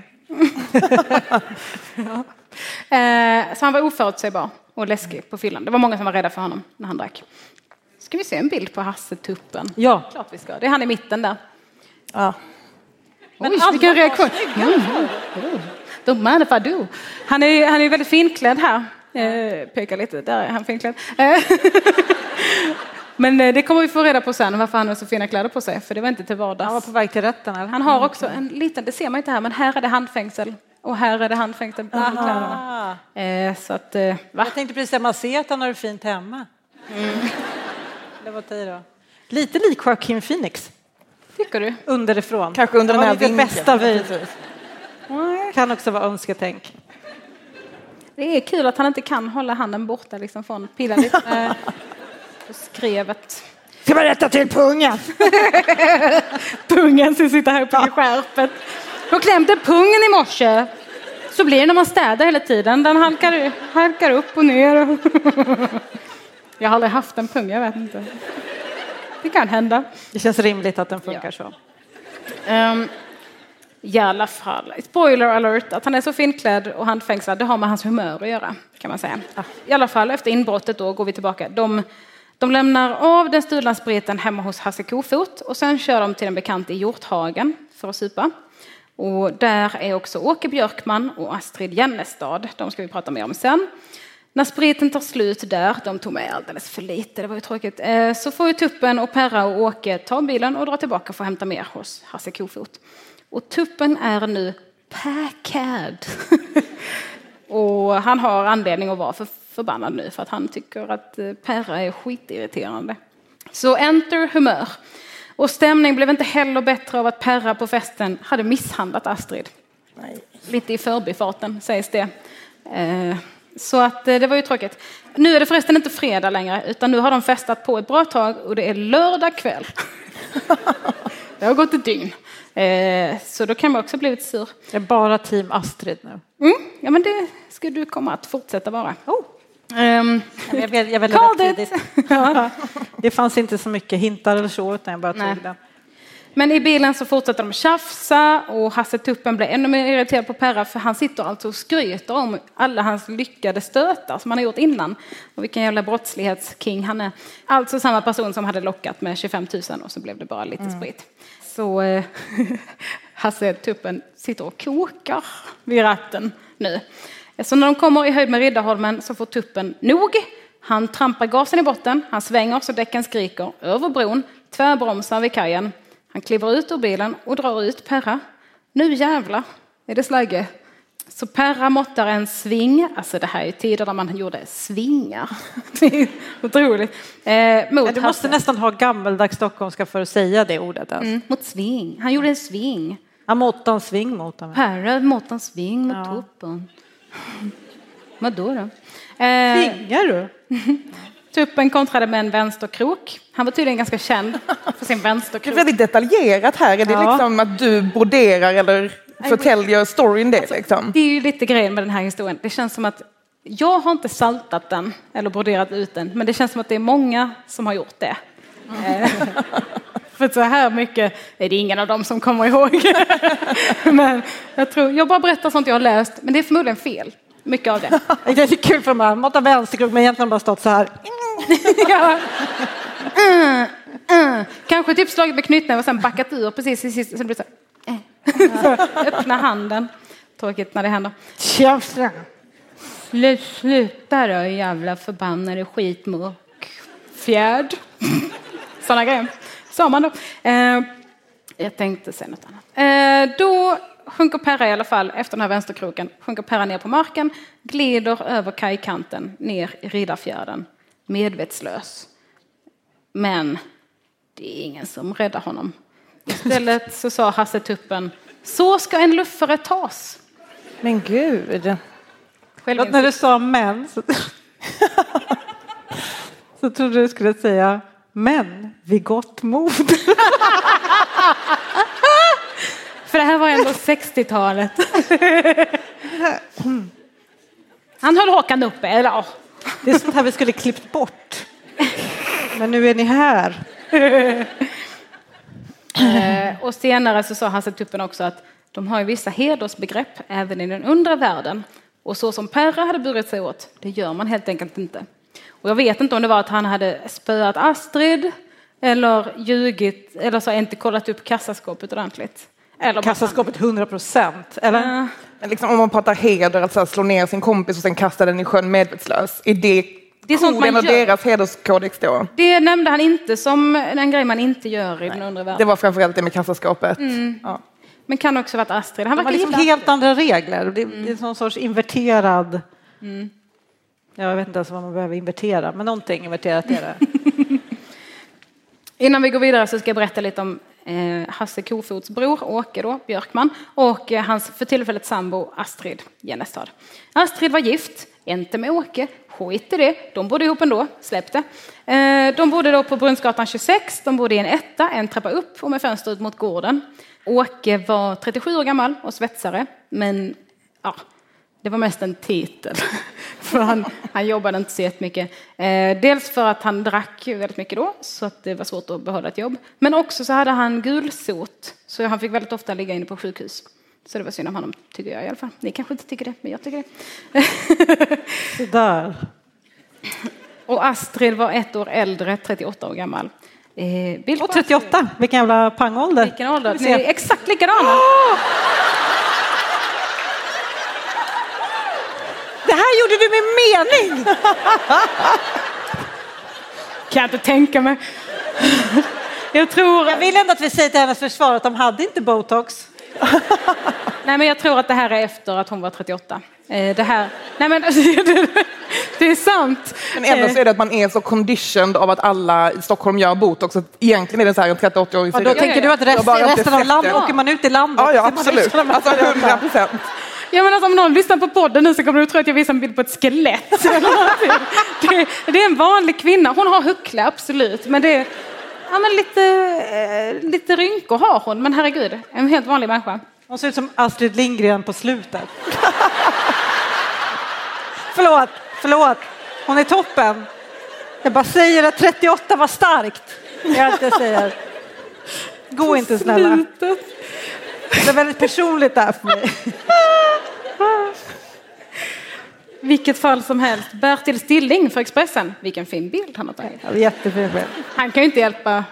ja. eh, så han var oförutsägbar och läskig på fyllan. Det var många som var rädda för honom när han drack. Ska vi se en bild på Hasse Tuppen? Ja. Klart vi ska. Det är han i mitten där. Ja. Men oj, vilken reaktion. Mm. Don't mind if I do. Han är, han är väldigt finklädd här. Eh, pekar lite, där är han finklädd. Eh, Men eh, det kommer vi få reda på sen, varför han har så fina kläder på sig. För det var inte till vardags. Han var på väg till rätten, eller? Han har också en liten, det ser man inte här, men här är det handfängsel. Och här är det handfängsel bland kläderna. Eh, så att, eh, va? Jag tänkte precis att man ser att han har det fint hemma. Mm. Det var tid då. Lite lik Joaquin Phoenix. Tycker du? Underifrån. Kanske under det den här var lite vinkeln. bästa vid. Kan också vara önsketänk. Det är kul att han inte kan hålla handen borta liksom, från pillen lite eh, på skrevet. Ska man rätta till pungen? Pungen som sitter här på skärpet. Jag klämde pungen i morse. Så blir det när man städar hela tiden. Den halkar, halkar upp och ner. Jag har aldrig haft en pung, jag vet inte. Det kan hända. Det känns rimligt att den funkar Ja. så. Um, I alla fall. Spoiler alert, att han är så finklädd och handfängslad, det har med hans humör att göra, kan man säga. I alla fall, efter inbrottet då går vi tillbaka. De, de lämnar av den stulna spriten hemma hos Hasse Kofot och sen kör de till en bekant i Hjorthagen för att supa. Och där är också Åke Björkman och Astrid Jennestad. De ska vi prata mer om sen. När spriten tar slut där, de tog med alldeles för lite, det var ju tråkigt, så får ju Tuppen och Perra och Åke ta bilen och dra tillbaka för att hämta mer hos Hasse Kofot. Och Tuppen är nu packad. Och han har anledning att vara för förbannad nu för att han tycker att Perra är skitirriterande. Så enter humör. Och stämning blev inte heller bättre av att Perra på festen hade misshandlat Astrid. Nej. Lite i förbifarten sägs det. Eh, så att det var ju tråkigt. Nu är det förresten inte fredag längre utan nu har de festat på ett bra tag och det är lördag kväll. Det har gått ett dygn. Eh, så då kan man också blivit sur. Det är bara team Astrid nu. Mm, ja men det ska du komma att fortsätta vara. Oh. Um, Jag vill, jag vill Called it! ja. Det fanns inte så mycket hintar eller så utan jag bara Nej. tog den. Men i bilen så fortsätter de tjafsa och Hasse Tuppen blir ännu mer irriterad på Perra för han sitter alltså och skryter om alla hans lyckade stötar som han har gjort innan. Och vilken jävla brottslighetsking han är. Alltså samma person som hade lockat med tjugofem tusen och så blev det bara lite mm. sprit. Så eh, Hasse Tuppen sitter och kokar vid ratten nu. Så när de kommer i höjd med Riddarholmen så får Tuppen nog. Han trampar gasen i botten, han svänger så däcken skriker över bron, tvärbromsar vid kajen. Han kliver ut ur bilen och drar ut Perra. Nu jävla är det slagge. Så Perra måttar en sving, alltså det här är ju tider där man gjorde svingar. Det är otroligt. Eh, mot ja, du måste Hasse. nästan ha gammeldags stockholmska för att säga det ordet. Alltså. Mm, mot sving. Han gjorde en sving. Han måttade en sving mot honom. Perra måttade en sving mot ja. tuppen. Vad då då? Eh, Svingar du? Tuppen kontrade med en vänsterkrok. Han var tydligen ganska känd för sin vänsterkrok. Det är väldigt detaljerat här. Är det ja. liksom att du broderar eller förtäljer storyn det? Alltså, liksom? Det är ju lite grejen med den här historien. Det känns som att jag har inte saltat den eller broderat ut den. Men det känns som att det är många som har gjort det. Mm. För så här mycket är det ingen av dem som kommer ihåg. Men jag tror, jag bara berättar sånt jag har läst. Men det är förmodligen fel. Mycket av det. Det är kul för mig. Måtta vänsterkrok men egentligen bara stått så här. Ja. Mm, mm. Kanske typ slagit med knytnäven och sen backat ur precis i sista. Så blir det så här. Så öppna handen. Tråkigt när det händer. Tjafsa. Slut, sluta då, jävla förbannade skitmuck. Fjärd. Sådana grejer. Sa man då. Eh, jag tänkte säga något annat. Eh, då sjunker Perra i alla fall efter den här vänsterkroken. Sjunker Perra ner på marken. Glider över kajkanten ner i Riddarfjärden. Medvetslös. Men det är ingen som räddar honom. Istället så sa Hasse Tuppen: så ska en luffare tas. Men gud. Själv när du sa män så, så trodde du skulle säga men vid gott mod. För det här var ändå sextiotalet. Han höll hakan uppe. Eller, oh. Det är sånt här vi skulle klippt bort. Men nu är ni här. eh, och senare så sa Hasse Tuppen också att de har ju vissa hedersbegrepp även i den undre världen. Och så som Perra hade burit sig åt, det gör man helt enkelt inte. Och jag vet inte om det var att han hade spöat Astrid eller ljugit eller så inte kollat upp kassaskåpet ordentligt. Eller kassaskåpet hundra procent, eller? Uh, liksom om man pratar heder, alltså slå ner sin kompis och sen kasta den i sjön medvetslös. Är det, det är koden och deras hederskodex då? Det nämnde han inte som en grej man inte gör i Nej. Den undre världen. Det var framförallt det med kassaskåpet. Mm. Ja. Men kan också varit Astrid. Han var liksom helt andra regler. Det, mm. det är någon sorts inverterad... Mm. Jag vet inte ens vad man behöver invertera, men någonting inverterat är det. Innan vi går vidare så ska jag berätta lite om eh, Hasse Kofots bror, Åke då, Björkman, och eh, hans för tillfället sambo Astrid Genestad. Astrid var gift, inte med Åke, skit i det, de bodde ihop ändå, släppte. Eh, de bodde då på Brunnsgatan tjugosex, de bodde i en etta, en trappa upp och med fönster ut mot gården. Åke var trettiosju år gammal och svetsare, men ja, det var mest en titel. För han, han jobbade inte så jättemycket. Eh, dels för att han drack väldigt mycket då, så att det var svårt att behålla ett jobb. Men också så hade han gulsot, så han fick väldigt ofta ligga inne på sjukhus. Så det var synd om honom, tycker jag i alla fall. Ni kanske inte tycker det, men jag tycker det. Det där. Och Astrid var ett år äldre, trettioåtta år gammal. Eh, och trettioåtta, vilken jävla pangålder. Vilken ålder? Ni är exakt likadana. Oh! Det här gjorde du med mening. Kan jag inte tänka mig. Jag tror... Jag vill ändå att vi säger till hennes försvar att de hade inte botox. Nej, men jag tror att det här är efter att hon var trettioåtta. Det här... Nej, men det är sant. Men ändå så är det att man är så conditioned av att alla i Stockholm gör botox. Så egentligen är det så här en trettioåtta-årig. Ja, då tänker du att rest, resten av landet åker man ut i landet? Ja, ja absolut. Alltså hundra procent. Ja, men alltså, om någon lyssnar på podden nu så kommer du tro att jag visar en bild på ett skelett. det, det är en vanlig kvinna. Hon har huckla, absolut. Men det är ja, men lite, eh, lite rynkor har hon. Men herregud, en helt vanlig människa. Hon ser ut som Astrid Lindgren på slutet. förlåt, förlåt. Hon är toppen. Jag bara säger att trettioåtta var starkt. Jag inte säger. Gå inte snälla. Det är väldigt personligt där för mig. Vilket fall som helst. Bertil Stilling för Expressen. Vilken fin bild han har tagit. Ja, jättefin bild. Han kan ju inte hjälpa.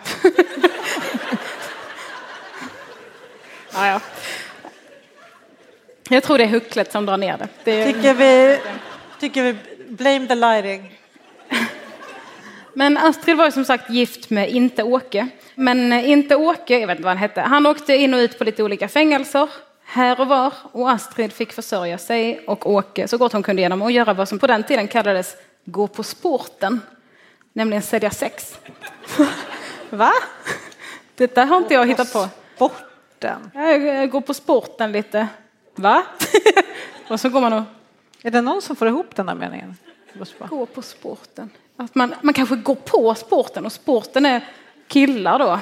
ja, ja. Jag tror det är hucklet som drar ner det. det är... Tycker vi, tycker vi blame the lighting. Men Astrid var ju som sagt gift med inte Åke. Men inte Åke, jag vet inte vad han hette. Han åkte in och ut på lite olika fängelser. här och var och Astrid fick försörja sig och Åke så gott hon kunde genom att göra vad som på den tiden kallades gå på sporten, nämligen sälja sex. Va? Detta har inte jag hittat på. Sporten? Jag går på sporten lite. Va? Och så går man och... Är det någon som får ihop den här meningen? Gå på sporten. Att man, man kanske går på sporten och sporten är killar då.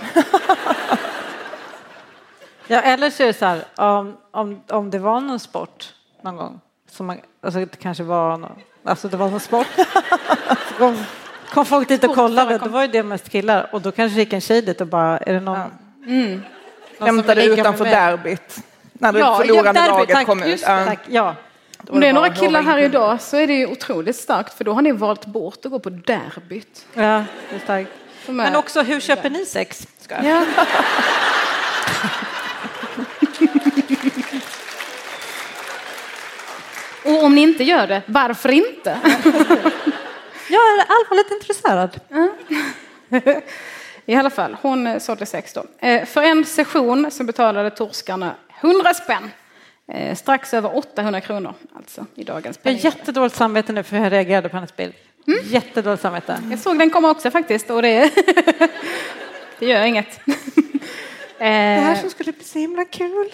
Ja, eller så är det så här, om, om, om det var någon sport någon gång, som man, alltså det kanske var någon, alltså det var någon sport, så kom, kom folk dit och kollade, då var ju det mest killar, och då kanske gick en tjej dit och bara, är det någon... Ja. Mm. Hämtade utanför derbyt, när det ja, förlorande ja, laget tack, kom ut. Tack, ja. Om det är några killar här idag så är det ju otroligt starkt, för då har ni valt bort att gå på derbyt. Ja, det är starkt. Men också, hur köper ni sex? Ska jag? Ja. Och om ni inte gör det, varför inte? Jag är allvarligt intresserad. I alla fall, hon sålde sex då. För en session så betalade torskarna hundra spänn. Strax över åttahundra kronor alltså i dagens pengar. Jag har jättedåligt samvete nu för jag reagerade på hennes bild. Mm. Jättedåligt samvete. Jag såg den komma också faktiskt, och det, det gör inget. Det här som skulle bli så himla kul.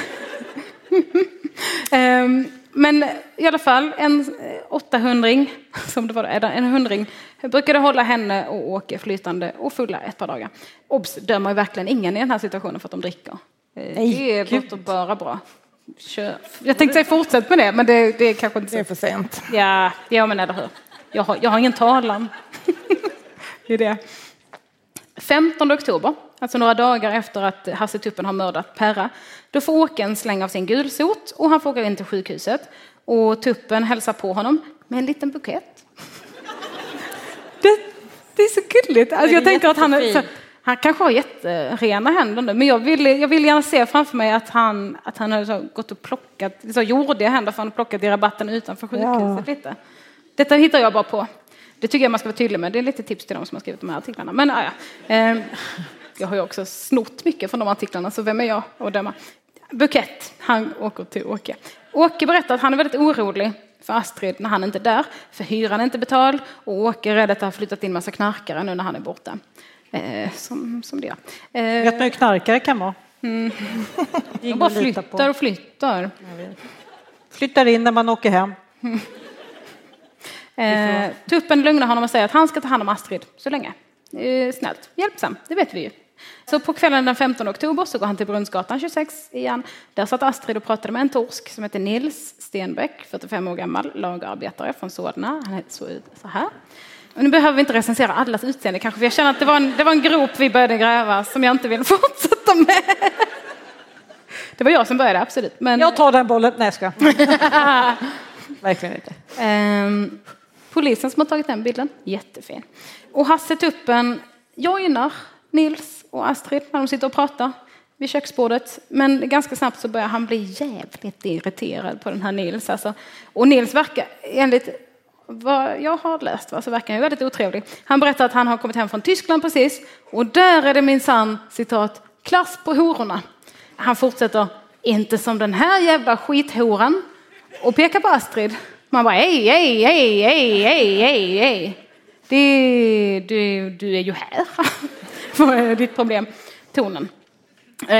Men i alla fall en åttahundring, som det var, en hundring, brukade hålla henne och Åke flytande och fulla ett par dagar. Obs, dömer ju verkligen ingen i den här situationen för att de dricker. Nej, det låter bara bra. Kör. Jag tänkte säga fortsätt med det, men det, det är kanske inte så. Det är för sent. Ja, ja men eller hur. Jag har, jag har ingen talan. Det är det. femtonde oktober, alltså några dagar efter att Hasse Tuppen har mördat Perra, då får Åke en släng av sin gulsot och han får gå in till sjukhuset. Och Tuppen hälsar på honom med en liten bukett. Det, det är så gulligt. Alltså jag tänker att han är... Så, han kanske har jätterena händer nu, men jag vill, jag vill gärna se framför mig att han, att han har så gått och plockat, så jordiga händer, för han har plockat i rabatten utanför sjukhuset ja. lite. Detta hittar jag bara på. Det tycker jag man ska vara tydlig med. Det är lite tips till de som har skrivit de här artiklarna. Men ja, eh, jag har ju också snott mycket från de artiklarna, så vem är jag att döma? Bukett, han åker till Åke. Åke berättar att han är väldigt orolig för Astrid när han inte är där, för hyran är inte betald, och Åke är rädd att det har flyttat in massa knarkare nu när han är borta. Eh, som, som det är. Eh, Vet man hur knarkare kan vara? Mm. De bara flyttar och flyttar. Flyttar in när man åker hem. Mm. Eh, Tuppen lugnar honom och säger att han ska ta hand om Astrid så länge. Eh, snällt, hjälpsam, det vet vi ju. Så på kvällen den femtonde oktober så går han till Brunnsgatan tjugosex igen. Där satt Astrid och pratade med en torsk som heter Nils Stenbeck, fyrtiofem år gammal, lagerarbetare från Solna. Han såg ut så här. Och nu behöver vi inte recensera allas utseende kanske, för jag känner att det var, en, det var en grop vi började gräva som jag inte vill fortsätta med. Det var jag som började, absolut. Men... Jag tar den bollen. Nej, ska. Verkligen inte. Um, polisen som har tagit den bilden, jättefin. Och Hasse Tuppen joinar Nils och Astrid när de sitter och pratar vid köksbordet. Men ganska snabbt så börjar han bli jävligt irriterad på den här Nils. Alltså. Och Nils verkar, enligt vad jag har läst, va, så verkar han väldigt otrevlig. Han berättar att han har kommit hem från Tyskland precis. Och där är det minsann, citat, klass på hororna. Han fortsätter, inte som den här jävla skithoran. Och pekar på Astrid. Man bara, hej, hej, hej, hej, hej, hej, hej. Det, du, du är ju här. Vad är ditt problem? Tonen. Eh.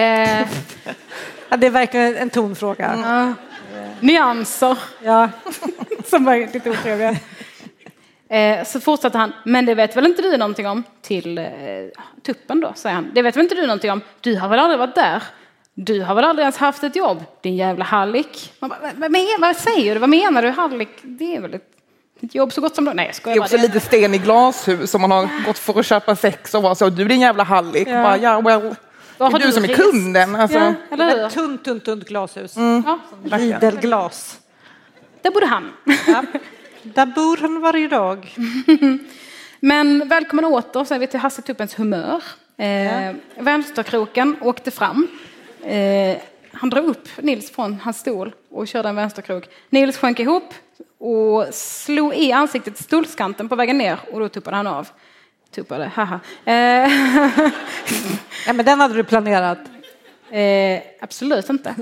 Ja, det är verkligen en tonfråga. Mm. Nyanser. Ja. Som var lite otrevliga. Eh, så fortsatte han, men det vet väl inte du någonting om? Till eh, Tuppen då, säger han. Det vet väl inte du någonting om? Du har väl aldrig varit där? Du har väl aldrig ens haft ett jobb? Din jävla hallick. Man bara, vad, vad, vad säger du? Vad menar du, hallick? Det är väl ett, ett jobb så gott som... Nej, jag skojar. Det är också det. Lite sten i glashus som man har gått för att köpa sex och var så. Du är din jävla hallick. Ja, bara, ja well. Det är du, du som är kunden. Alltså. Ja, eller ett tunt, tunt, tunt glashus. Mm. Ja. Lidl-glas. Där bodde han. Ja. Där bor han varje dag. Men välkommen åter, så är vi till Hasse Tuppens humör. Eh, ja. Vänsterkroken åkte fram. Eh, han drog upp Nils från hans stol och körde en vänsterkrok. Nils sjönk ihop och slog i ansiktet stolskanten på vägen ner, och då tuppade han av. Tuppade, haha. Eh. Ja, men den hade du planerat. Eh, absolut inte.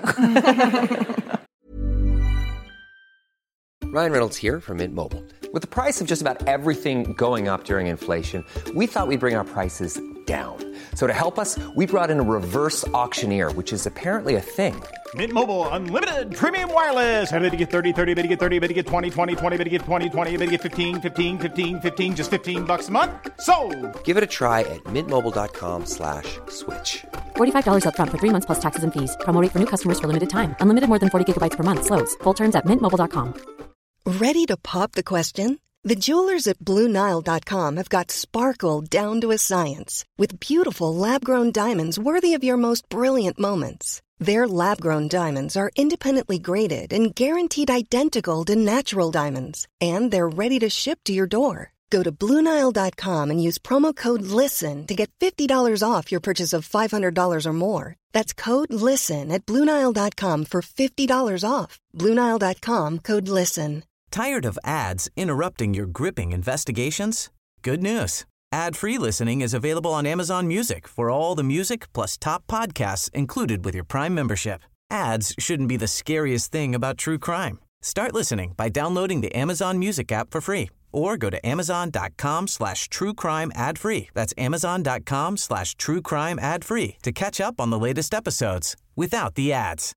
Ryan Reynolds here from Mint Mobile. With the price of just about everything going up during inflation, we thought we'd bring our prices down. So to help us, we brought in a reverse auctioneer, which is apparently a thing. Mint Mobile Unlimited Premium Wireless. How to get thirty, thirty, how to get thirty, how to get twenty, twenty, twenty, how to get twenty, twenty, how to get fifteen, fifteen, fifteen, fifteen, just fifteen bucks a month? Sold! Give it a try at mintmobile.com slash switch. forty-five dollars up front for three months plus taxes and fees. Promo rate for new customers for limited time. Unlimited more than forty gigabytes per month. Slows full terms at mint mobile dot com. Ready to pop the question? The jewelers at Blue Nile dot com have got sparkle down to a science with beautiful lab-grown diamonds worthy of your most brilliant moments. Their lab-grown diamonds are independently graded and guaranteed identical to natural diamonds, and they're ready to ship to your door. Go to Blue Nile dot com and use promo code LISTEN to get fifty dollars off your purchase of five hundred dollars or more. That's code LISTEN at Blue Nile dot com for fifty dollars off. Blue Nile dot com, code LISTEN. Tired of ads interrupting your gripping investigations? Good news. Ad-free listening is available on Amazon Music for all the music plus top podcasts included with your Prime membership. Ads shouldn't be the scariest thing about true crime. Start listening by downloading the Amazon Music app for free or go to amazon.com slash true crime ad free. That's amazon.com slash true crime ad free to catch up on the latest episodes without the ads.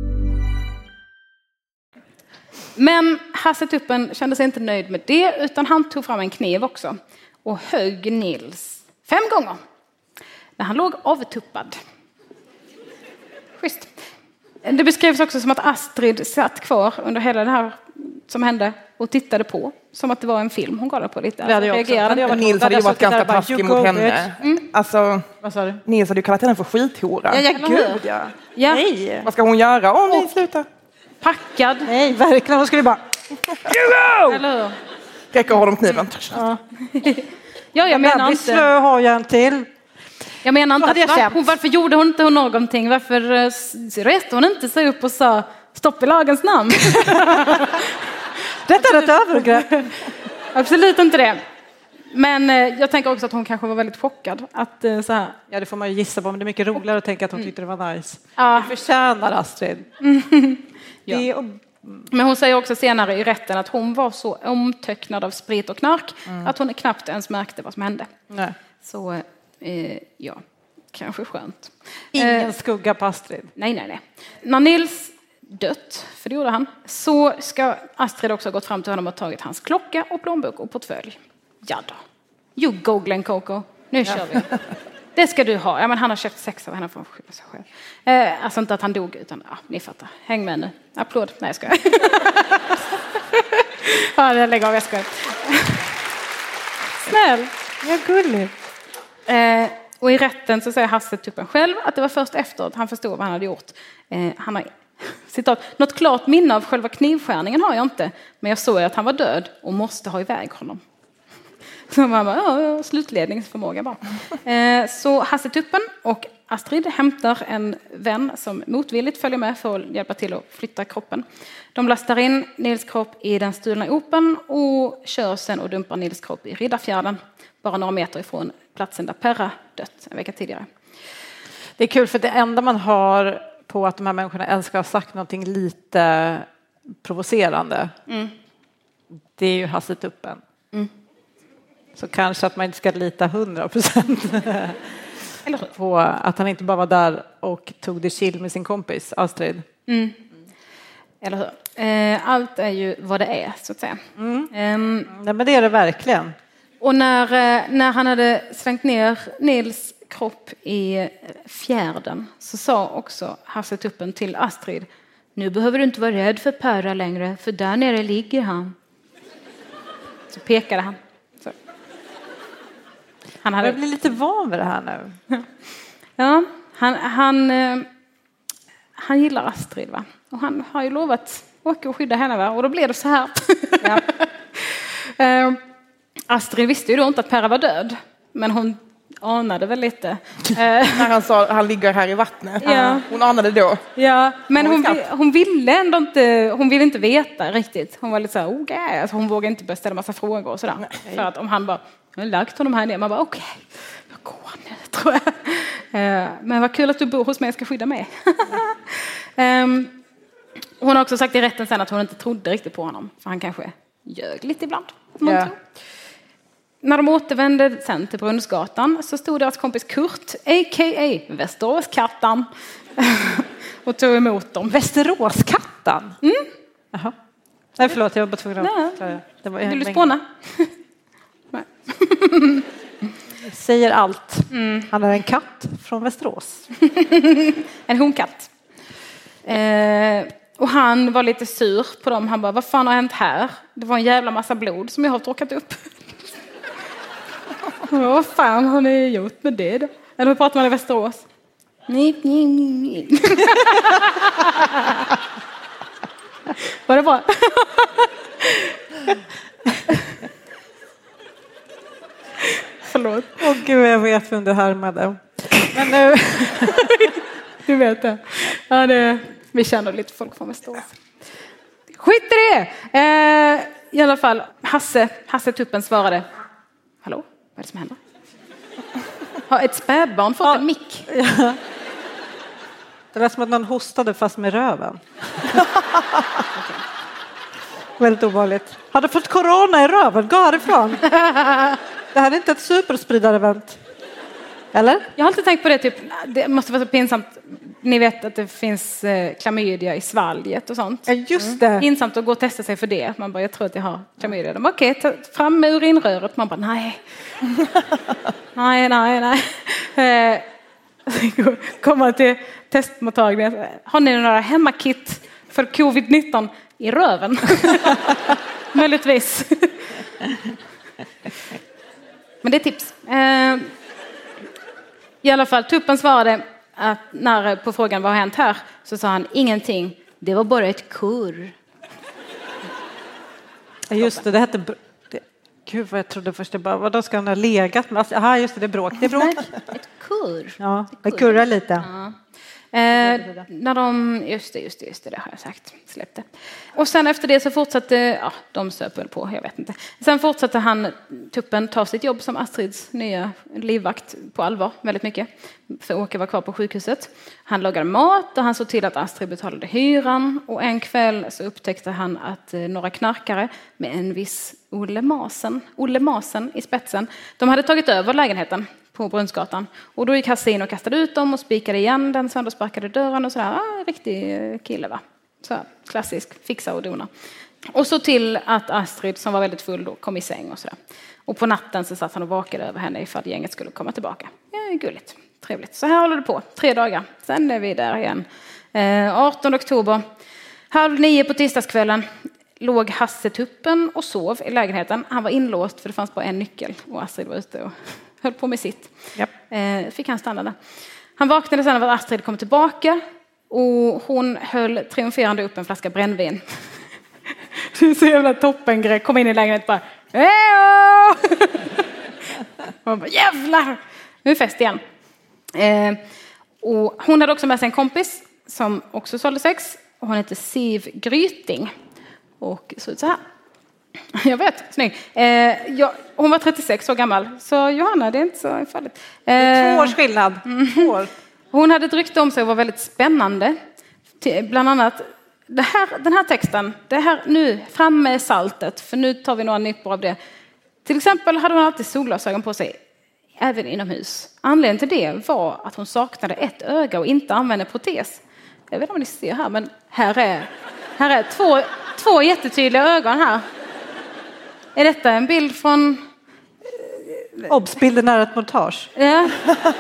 Men Hasse Tuppen kände sig inte nöjd med det, utan han tog fram en kniv också och högg Nils fem gånger när han låg avtuppad. Schysst. Det beskrevs också som att Astrid satt kvar under hela det här som hände och tittade på, som att det var en film hon kollade på lite. Det hade jag också. Hade jag Nils hade ju varit ganska taskig mot henne. Mm. Alltså, Vad sa du? Nils hade ju kallat henne för skithora. Ja, ja, gud, ja. Ja. Nej. Vad ska hon göra? Åh, nej, sluta. Packad. Nej, verkligen. Hon skulle bara... Eller hur? Räcker att ha dem kniven. Ja, ja jag menar inte... inte... Slö har jag en till. Jag menar inte hade jag att, känt. hon, varför gjorde hon inte hon någonting? Varför reste hon inte sig upp och sa stopp i lagens namn? Detta är ett övergrepp. Absolut inte det. Men eh, jag tänker också att hon kanske var väldigt chockad. Att, eh, så här. Ja, det får man ju gissa på, men det är mycket roligare att tänka att hon tyckte det var nice. Ja. Det förtjänar Astrid. Ja. Det och... Men hon säger också senare i rätten att hon var så omtöcknad av sprit och knark mm. att hon knappt ens märkte vad som hände. Nej. Så eh, ja, kanske skönt. Ingen eh, skugga på Astrid. Nej, nej, nej. När Nils dött, för det gjorde han, så ska Astrid också ha gått fram till honom och tagit hans klocka och plånbok och portfölj. Ja då. You go Glenn Coco. Nu kör vi. Det ska du ha. Ja, men han har köpt sex av henne för att skylla sig själv. Eh, alltså inte att han dog, utan ja, ni fattar. Häng med nu. Applåd. Nej, jag skojar. Ja, jag lägger av, jag skojar. Snäll. Ja, gulligt. Eh, och i rätten så säger Hasse Tuppen själv att det var först efteråt han förstod vad han hade gjort. Eh, han har, citat, något klart minne av själva knivskärningen har jag inte, men jag såg att han var död och måste ha iväg honom. Så man bara, ja, ja, slutledningsförmåga bara. Eh, så Hasse Tuppen och Astrid hämtar en vän som motvilligt följer med för att hjälpa till att flytta kroppen. De lastar in Nils kropp i den stulna Opeln och kör sen och dumpar Nils kropp i Riddarfjärden, bara några meter ifrån platsen där Perra dött en vecka tidigare. Det är kul, för det enda man har på att de här människorna ens ska ha sagt någonting lite provocerande, mm. det är ju Hasse Tuppen. Mm. Så kanske att man inte ska lita hundra procent på att han inte bara var där och tog det chill med sin kompis Astrid. Mm. Eller hur? Eh, allt är ju vad det är, så att säga. Mm. Um, Nej, men det är det verkligen. Och när, när han hade slängt ner Nils kropp i fjärden så sa också Hasse Tuppen till Astrid: nu behöver du inte vara rädd för Perra längre, för där nere ligger han. Så pekade han. Så. Han hade... Jag blir lite van vid det här nu. Ja, han, han, han gillar Astrid, va? Och han har ju lovat åka och skydda henne, va? Och då blev det så här. Ja. uh, Astrid visste ju då inte att Perra var död, men hon anade väl lite. När han sa att han ligger här i vattnet. Ja. Hon anade då. Ja, men hon, hon ville ändå inte, hon ville inte veta riktigt. Hon var lite så här, oh, okay. Alltså, hon vågade inte börja ställa massa frågor och sådär. Nej. För att om han bara, jag har lagt honom här ner, man bara okej, okay, jag går nu, tror jag. Men vad kul att du bor hos mig, jag ska skydda mig. um, hon har också sagt i rätten sen att hon inte trodde riktigt på honom. För han kanske ljög lite ibland. Yeah. När de återvände sen till Brunnsgatan så stod deras kompis Kurt, a k a. Västeråskattan, och tog emot dem. Västeråskattan? Mm. Jaha. Nej, förlåt, jag var bara tvungen att... Nej. Det var Vill du spåna? Nej. Säger allt. Mm. Han är en katt från Västerås. En honkatt. Eh, och han var lite sur på dem. Han bara, vad fan har hänt här? Det var en jävla massa blod som jag har torkat upp. Vad fan har ni gjort med det då? Eller hur pratar man i Västerås? Nej, nej, nej. Var det bra? Förlåt. Åh gud, jag vet vem du härmade. Men nu... Du vet det. Ja, det. Vi känner lite folk från Västerås. Skit i det! Eh, I alla fall, Hasse, Hasse Tuppen svarade. Hallå, vad är det som händer? Har ett spädbarn fått ja. en mick? Ja. Det är som att någon hostade fast med röven. Okay. Väldigt ovanligt. Hade fått corona i röven, gå härifrån. Det här är inte ett superspridare-event. Eller? Jag har alltid tänkt på det, typ, det måste vara så pinsamt. Ni vet att det finns eh, klamydia i svalget och sånt. Ja, just det. Mm. Pinsamt att gå och testa sig för det. Man bara, jag tror att jag har klamydia. De bara, okej, okay, ta fram med urinröret. Man bara, nej. nej, nej, nej. Eh, Kommer till testmottagningen. Har ni några hemmakit för covid nitton i röven? Möjligtvis. Men det är tips. Eh, I alla fall, Tuppen svarade att när på frågan vad har hänt här så sa han ingenting. Det var bara ett kurr. Just det, det hette... Det, gud vad jag trodde först. Det bara, vad då ska han ha legat med? Aha, just det, det är bråk. Det är bråk. Ett kurr. Ja, det kurrar lite. Ja. Eh, när de, just det, just det, just det, det har jag sagt, släppte. Och sen efter det så fortsatte, ja, de söp väl på, jag vet inte. Sen fortsatte han, Tuppen, ta sitt jobb som Astrids nya livvakt på allvar, väldigt mycket. För Åke var kvar på sjukhuset. Han lagade mat och han såg till att Astrid betalade hyran. Och en kväll så upptäckte han att eh, några knarkare med en viss Olle Masen, Olle Masen i spetsen, de hade tagit över lägenheten på Brunnsgatan. Och då gick Hasse in och kastade ut dem och spikade igen den, söndersparkade dörren och sådär. Ah, riktig kille, va? Så klassisk, fixa och dona. Och så till att Astrid, som var väldigt full då, kom i säng och sådär. Och på natten så satt han och vakade över henne ifall gänget skulle komma tillbaka. Ja, gulligt, trevligt. Så här håller det på, tre dagar. Sen är vi där igen. Eh, artonde oktober, halv nio på tisdagskvällen, låg Hasse Tuppen och sov i lägenheten. Han var inlåst för det fanns bara en nyckel och Astrid var ute och höll på med sitt. Yep. Eh, fick han stanna där. Han vaknade sen av att Astrid kom tillbaka och hon höll triumferande upp en flaska brännvin. Det är så jävla toppengrej. Kom in i lägenheten bara Ejo! Och bara jävlar! Nu är fest igen. Eh, och hon hade också med sig en kompis som också sålde sex. Och hon heter Siv Gryting. Och så ut så här. Jag vet, snygg. Eh, jag, hon var trettiosex år gammal. Så Johanna, det är inte så farligt. Eh, två års skillnad. Två år. Hon hade ett rykte om sig och var väldigt spännande. Till, bland annat det här, den här texten. Det här, nu, fram med saltet. För nu tar vi några nippor av det. Till exempel hade hon alltid solglasögon på sig. Även inomhus. Anledningen till det var att hon saknade ett öga och inte använde protes. Jag vet inte om ni ser här, men här är, här är två, två jättetydliga ögon här. Är detta en bild från... Obsbilden är ett montage. Ja.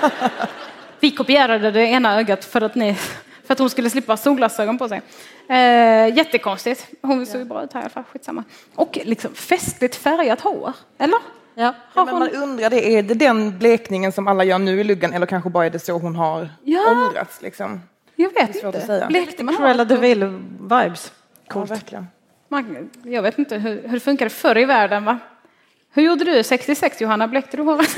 Vi kopierade det ena ögat för att, ni, för att hon skulle slippa solglasögon på sig. Eh, jättekonstigt. Hon såg bra ut här i alla fall, skitsamma. Och liksom festligt färgat hår, eller? Ja. Ja, men man undrar, det, är det den blekningen som alla gör nu i luggen eller kanske bara är det så hon har ja. åldrats? Liksom? Jag vet inte. Blekte man Cruella de Vil-vibes. Coolt. Ja, verkligen. Man, jag vet inte hur, hur det funkade förr i världen, va? Hur gjorde du sextiosex, Johanna? Blekte du håret?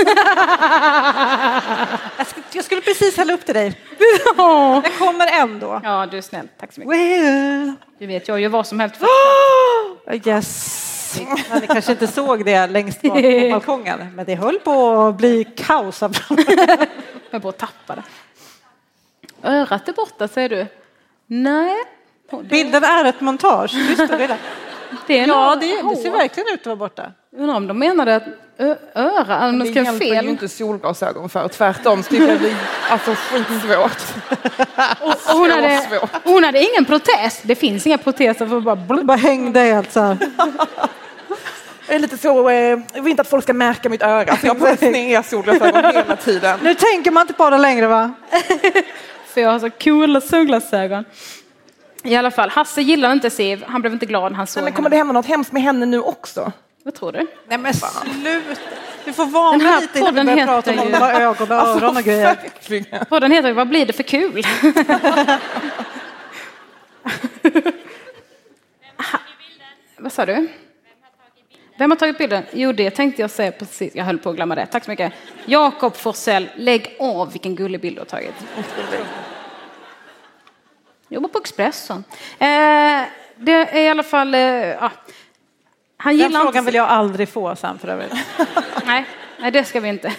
jag, skulle, jag skulle precis hälla upp till dig. Jag kommer ändå. Ja, du är snäll. Tack så mycket. Well. Du vet, jag gör vad som helst. För yes. Ni kanske inte såg det längst bak på balkongen. Men det höll på att bli kaos. Jag bara tappade. Örat är borta, säger du? Nej. Bilden är ett montage. Just det, det är det är ja, det, det ser verkligen ut att vara borta. Undrar om de menade att ö- öra, om de skrev fel. Det hjälper ju inte solglasögon för. Tvärtom så tycker jag det blir alltså skitsvårt. Och, och hon, hade, hon hade ingen protes. Det finns inga proteser för bara... Bl- bara hängde helt så här. Jag är lite så, eh, jag vill inte att folk ska märka mitt öra. Så jag har på sneda solglasögon hela tiden. Nu tänker man inte på det längre, va? För jag har så coola solglasögon. I alla fall, Hasse gillade inte Siv. Han blev inte glad när han såg men kommer henne. Det hända något hemskt med henne nu också? Vad tror du? Nej men sluta. Du får vara lite innan vi börjar prata om ju... några ögon och öron och grejer. Podden heter ju Vad blir det för kul? Vad sa du? Vem har tagit bilden? Jo, det tänkte jag säga precis. Jag höll på att glömma det. Tack så mycket. Jakob Forsell, lägg av vilken gullig bild du har tagit. Jobbar på Expressen. Eh, det är i alla fall... Eh, ja. Han Den frågan inte... vill jag aldrig få sen för övrigt. nej, nej, det ska vi inte.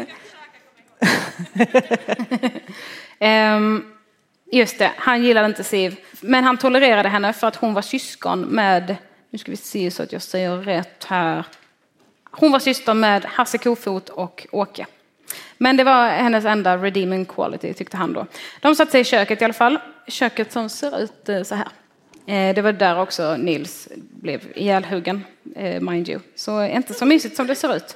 um, just det, han gillade inte Siv. Men han tolererade henne för att hon var syskon med... Nu ska vi se så att jag säger rätt här. Hon var syster med Hasse Kofot och Åke. Men det var hennes enda redeeming quality, tyckte han då. De satt sig i köket i alla fall. Köket som ser ut så här. Det var där också Nils blev ihjälhuggen, mind you. Så inte så mysigt som det ser ut.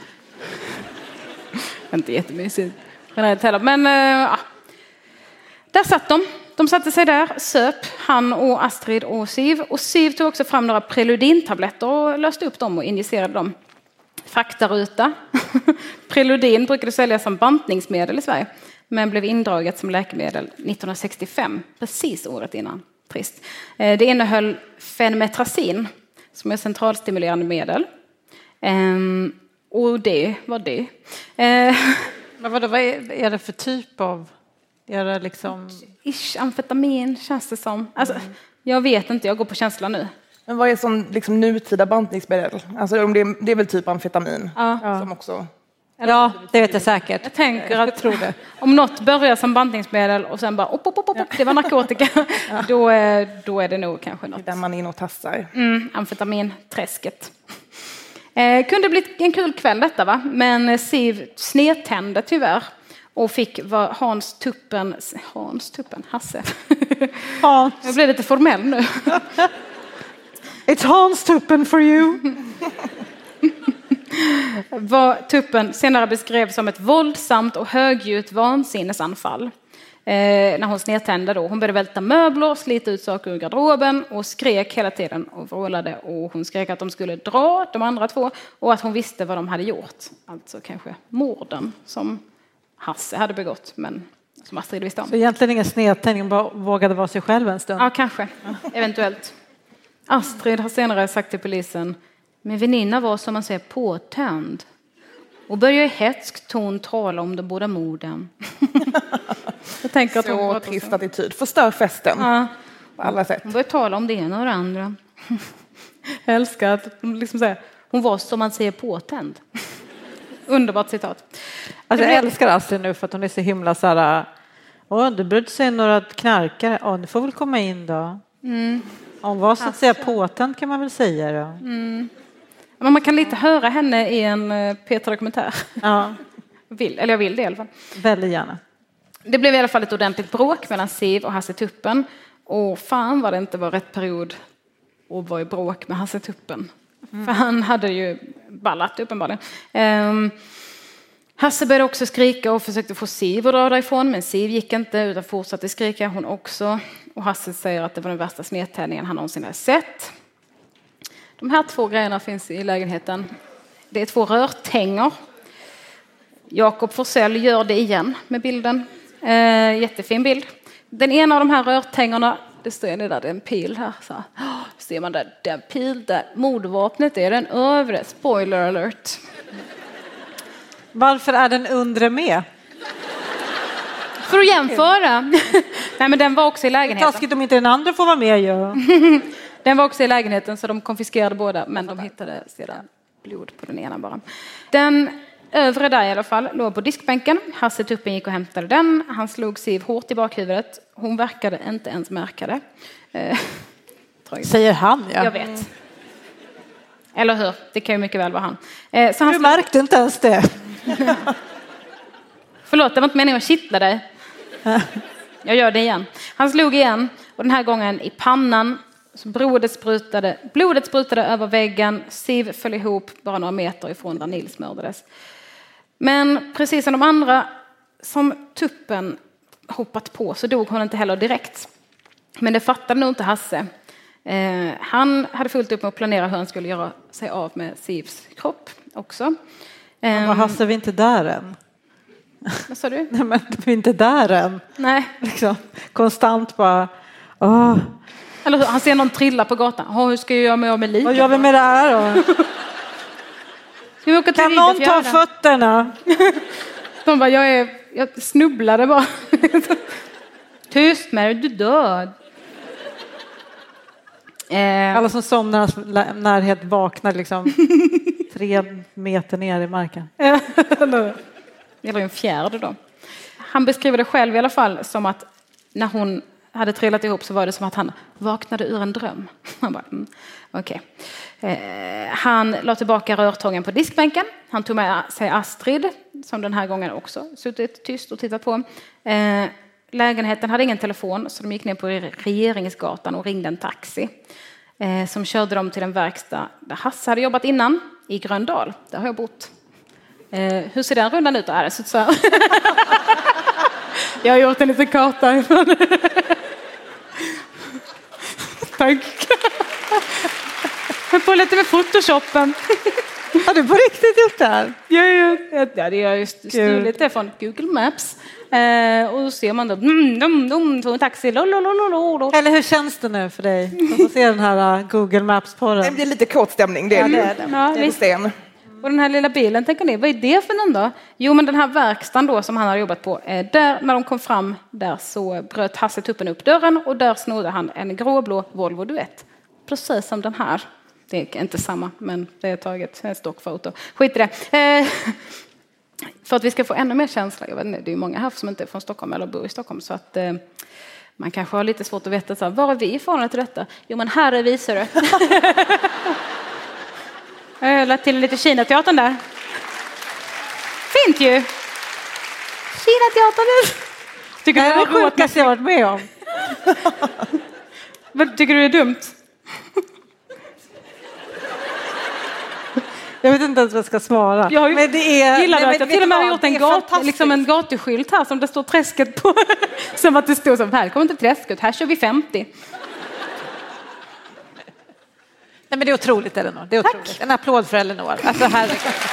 Inte jättemysigt generellt heller. Men ja. Där satt de. De satte sig där, söp, han och Astrid och Siv. Och Siv tog också fram några Preludin-tabletter och löste upp dem och injicerade dem. Faktaruta. Preludin brukade säljas som bantningsmedel i Sverige. Men blev indraget som läkemedel nittonhundrasextiofem, precis året innan. Trist. Det innehöll fenmetrazin som är centralstimulerande medel. Ehm, och det var det. Ehm, Men vad, vad är, är det för typ av... Är det liksom... Ish, amfetamin känns det som. Alltså, mm. Jag vet inte, jag går på känsla nu. Men vad är som liksom nutida bantningsmedel? Alltså det är, det är väl typ amfetamin ja. Som också... Ja, det vet jag säkert. Jag tänker att jag tror det. Om något börjar som bantningsmedel och sen bara op, op, op, op, det var narkotika, ja. då, då är det nog kanske något. Där man är in och tassar. Mm, amfetaminträsket. Eh, kunde bli en kul kväll detta, va? Men Siv snedtände tyvärr och fick vad Hans Tuppen, Hans Tuppen, Hasse. Hans. Jag blev lite formell nu. It's Hans Tuppen for you. Vad Tuppen senare beskrev som ett våldsamt och högljutt vansinnesanfall. Eh, när hon snedtände då. Hon började välta möbler, slita ut saker ur garderoben och skrek hela tiden och vrålade. Och hon skrek att de skulle dra, de andra två, och att hon visste vad de hade gjort. Alltså kanske morden som Hasse hade begått, men som Astrid visste om. Så egentligen ingen snedtändning, bara vågade vara sig själv en stund? Ja, kanske. Eventuellt. Astrid har senare sagt till polisen: min väninna var som man säger påtänd och började i hätsk ton tala om de båda morden. Jag tänker att så trist attityd. Förstör festen. Ja. På alla sätt. Hon började tala om det ena och det andra. Jag älskar att hon liksom säger, hon var som man säger påtänd. Underbart citat. Alltså jag älskar Astrid nu för att hon är så himla så här. Åh, det bröt sig några knarkare. Åh, ni får väl komma in då. Mm. Om vad så att säga påtänd kan man väl säga då. Mm. Men man kan lite höra henne i en Petra-dokumentär. Ja. Vill, eller jag vill det i alla fall. Väldigt gärna. Det blev i alla fall ett ordentligt bråk mellan Siv och Hasse Tuppen. Och fan var det inte var rätt period att vara i bråk med Hasse Tuppen. Mm. För han hade ju ballat uppenbarligen. Um, Hasse började också skrika och försökte få Siv att dra därifrån. Men Siv gick inte utan fortsatte skrika hon också. Och Hasse säger att det var den värsta snedtändningen han någonsin hade sett. De här två grejerna finns i lägenheten. Det är två rörtänger. Jakob Forsell gör det igen med bilden. Eh, jättefin bild. Den ena av de här rörtängerna, det står det där, det är en pil här. Så här. Oh, ser man där, den pil där. Mordvapnet är den övre. Spoiler alert. Varför är den undre med? För att jämföra. Nej, men den var också i lägenheten. Taskigt om inte den andra får vara med. Ja. Den var också i lägenheten så de konfiskerade båda. Men de hittade sedan blod på den ena bara. Den övre där i alla fall låg på diskbänken. Hasse Tuppen gick och hämtade den. Han slog Siv hårt i bakhuvudet. Hon verkade inte ens märka det. Eh, Säger han, ja. Jag vet. Eller hur? Det kan ju mycket väl vara han. Eh, så han du slog... märkte inte ens det. Förlåt, det var inte meningen att kittla dig. Jag gör det igen. Han slog igen och den här gången i pannan. Så blodet sprutade, blodet sprutade över väggen. Siv föll ihop bara några meter ifrån där Nils mördades. Men precis som de andra som Tuppen hoppat på så dog hon inte heller direkt. Men det fattade nog inte Hasse. Eh, han hade fullt upp med att planera hur han skulle göra sig av med Sivs kropp också. Eh, men var Hasse vi inte där än? Vad sa du? Nej, men vi är inte där än. Nej. Liksom, konstant bara... Åh. Eller hur? Han ser någon trilla på gatan. Oh, hur ska jag göra mig av med liket? Vad gör vi med det här då? Ska vi åka till kan någon ta fötterna? De bara, jag, är, jag snubblade bara. Tyst med dig, du död. Eh. Alla som somnar närhet vaknar liksom tre meter ner i marken. Eller en fjärde då. Han beskriver det själv i alla fall som att när hon hade trillat ihop så var det som att han vaknade ur en dröm. Han bara, mm, okej. Okay. Eh, han la tillbaka rörtången på diskbänken. Han tog med sig Astrid, som den här gången också suttit tyst och tittat på. Eh, lägenheten hade ingen telefon så de gick ner på Regeringsgatan och ringde en taxi. Eh, som körde dem till en verkstad där Hasse hade jobbat innan, i Gröndal. Där har jag bott. Eh, hur ser den rundan ut? Är det så här? Jag har gjort en liten karta. Tack. Jag får lite med Photoshopen. Har du på riktigt gjort det här? Ja, ja. Ja, det är just stulit det från Google Maps. Eh, och då ser man då, mm, dum, dum, tog en taxi. Lololololo. Eller hur känns det nu för dig? Att få se den här uh, Google Maps på den. Det blir lite kort stämning. Det är, ja, det är det. Ja, det är sten. Och den här lilla bilen, tänker ni, vad är det för någon då? Jo, men den här verkstaden då som han har jobbat på, eh, där när de kom fram där så bröt Hasse Tuppen upp dörren och där snodde han en gråblå Volvo Duett. Precis som den här. Det är inte samma, men det är taget ett stockfoto. Skit i det. Eh, för att vi ska få ännu mer känsla, jag vet inte, det är många här som inte är från Stockholm eller bor i Stockholm, så att eh, man kanske har lite svårt att veta så här, var är vi ifrån till detta? Jo, men här är Viserö. Jag lade till lite Kina-teatern där. Fint ju. Kina-teatern. Tycker det är det sjukaste jag varit med om. Vad tycker du det är dumt? Jag vet inte ens vad jag ska svara. Jag har ju, men det är, gillar nej, att jag till och med har gjort en, gat, liksom en gatuskylt här som det står Träsket på. Som att det står som, välkommen till Träsket, här kör vi femtio. Nej, men det är otroligt, Elinor. Det är otroligt. En applåd för Elinor. Alltså, här.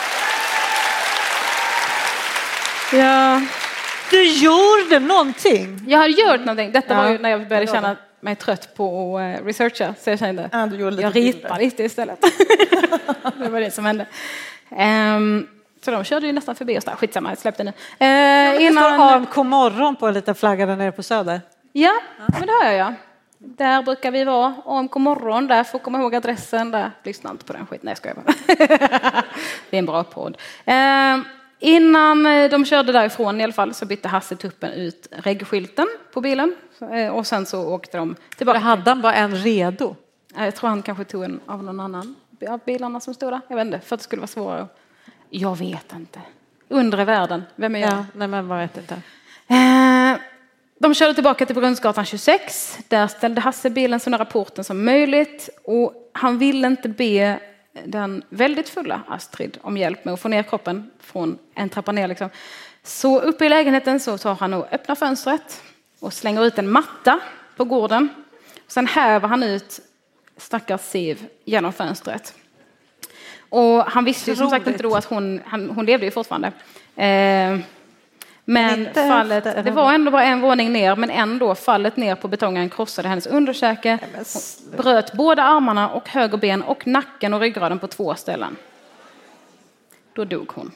Ja. Du gjorde någonting. Jag har gjort någonting. Detta ja. var ju när jag började känna mig trött på att researcha. Så jag kände, ja, du gjorde lite jag ritar lite istället. Det var det som hände. Um, så de körde ju nästan förbi oss där. Skitsamma, jag släppte nu. Uh, ja, innan... A M K morgon på en liten flagga där nere på Söder. Ja, ja. Men det har jag, ja. Där brukar vi vara. A M K morgon, där får komma ihåg adressen. Där lyssna inte på den skiten. Nej, ska jag bara. Det är en bra podd. Uh, innan de körde därifrån i alla fall så bytte Hasse Tuppen ut reggskylten på bilen. Och sen så åkte de tillbaka. Jag hade han bara en redo? Jag tror han kanske tog en av någon annan av bilarna som stod där. Jag vet inte, för att det skulle vara svårare. Jag vet inte. Undre världen. Vem är jag? Ja, nej, men man vet inte. Eh, de körde tillbaka till Brunnsgatan tjugosex. Där ställde Hasse bilen så nära porten som möjligt. Och han ville inte be den väldigt fulla Astrid om hjälp med att få ner kroppen från en trappa ner. Liksom. Så uppe i lägenheten så tar han och öppnar fönstret. Och slänger ut en matta på gården. Sen häver han ut stackars Siv genom fönstret. Och han visste ju som sagt inte då att hon, han, hon levde ju fortfarande. Eh, men fallet, det var ändå bara en våning ner. Men ändå fallet ner på betongen krossade hennes underkäke. Hon bröt båda armarna och högerben och nacken och ryggraden på två ställen. Då dog hon.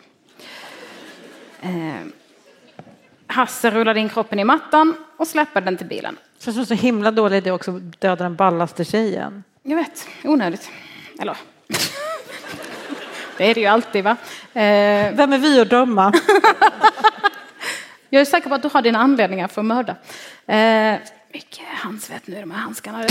Eh, Hasse rullade in kroppen i mattan och släppade den till bilen. Så det är så himla dåligt det också att döda den ballaste tjejen. Jag vet, onödigt. Eller... Det är det ju alltid, va? Eh, Vem är vi att döma? Jag är säker på att du har dina anledningar för att mörda. Eh, mycket handsvett nu, de här handskarna.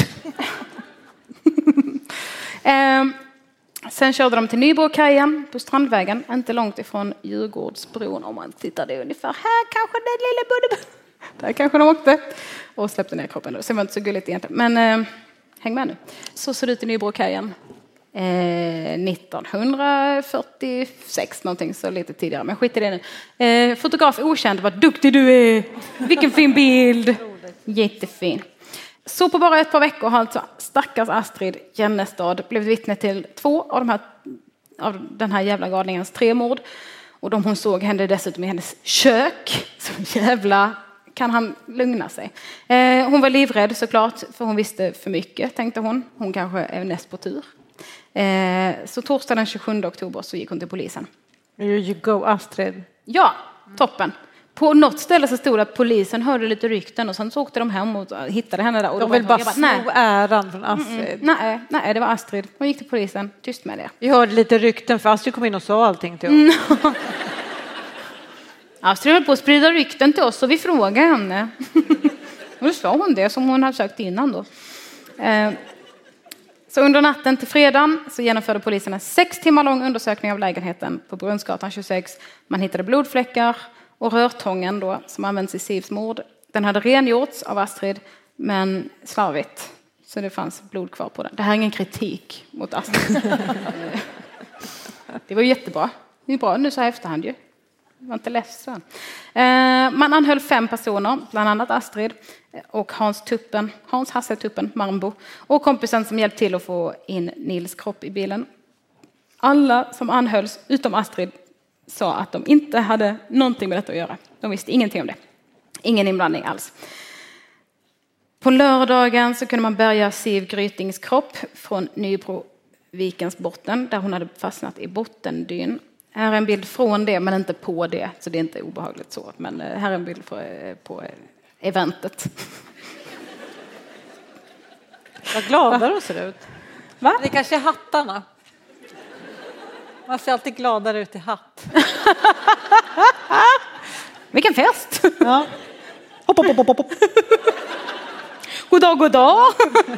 eh, sen körde de till Nybrokajen på Strandvägen, inte långt ifrån Djurgårdsbron. Om man tittar, det är ungefär här kanske den lilla budde. Där kanske de åkte och släppte ner kroppen. Så det var inte så gulligt egentligen. Men eh, häng med nu. Så ser det ut i Nybrokajen. Eh, nittonhundrafyrtiosex någonting, så lite tidigare, men skit i det nu. Eh, fotograf okänd, vad duktig du är, vilken fin bild, jättefin. Så på bara ett par veckor har alltså stackars Astrid Jennestad blivit vittne till två av de här, av den här jävla galningens tre mord, och de hon såg hände dessutom i hennes kök. Så jävla kan han lugna sig. Eh, hon var livrädd såklart, för hon visste för mycket, tänkte hon. Hon kanske är näst på tur. Eh, så torsdag den tjugosjunde oktober så gick hon till polisen. You go Astrid. Ja, toppen. På något ställe så stod det att polisen hörde lite rykten och sen så åkte de hem och hittade henne där. Och de vill bara slå äran från Astrid. Mm, nej, nej, det var Astrid. Hon gick till polisen, tyst med det. Vi hörde lite rykten för Astrid kom in och sa allting till oss. Mm. Astrid höll på att sprida rykten till oss och vi frågade henne. Och då sa hon det som hon hade sagt innan då. Eh, Så under natten till fredagen så genomförde polisen en sex timmar lång undersökning av lägenheten på Brunnsgatan tjugosex. Man hittade blodfläckar och rörtången då, som används i Sivs mord. Den hade rengjorts av Astrid, men slarvigt. Så det fanns blod kvar på den. Det här är ingen kritik mot Astrid. Det var jättebra. Det är bra nu så här efterhand ju. Jag var inte ledsen. Man anhöll fem personer, bland annat Astrid och Hans Tuppen, Hans Hasse Tuppen, Marmbo, och kompisen som hjälpte till att få in Nils kropp i bilen. Alla som anhölls utom Astrid sa att de inte hade någonting med detta att göra. De visste ingenting om det. Ingen inblandning alls. På lördagen så kunde man bärga Siv Grytings kropp från Nybrovikens botten, där hon hade fastnat i bottendyn. Här är en bild från det, men inte på det, så det är inte obehagligt så. Men här är en bild på, på eventet. Vad glada de ser ut. Va? Det kanske är hattarna. Man ser alltid gladare ut i hatt. Vilken fest! Ja. Hopp, hopp, hopp, hopp, hopp. God dag, god dag!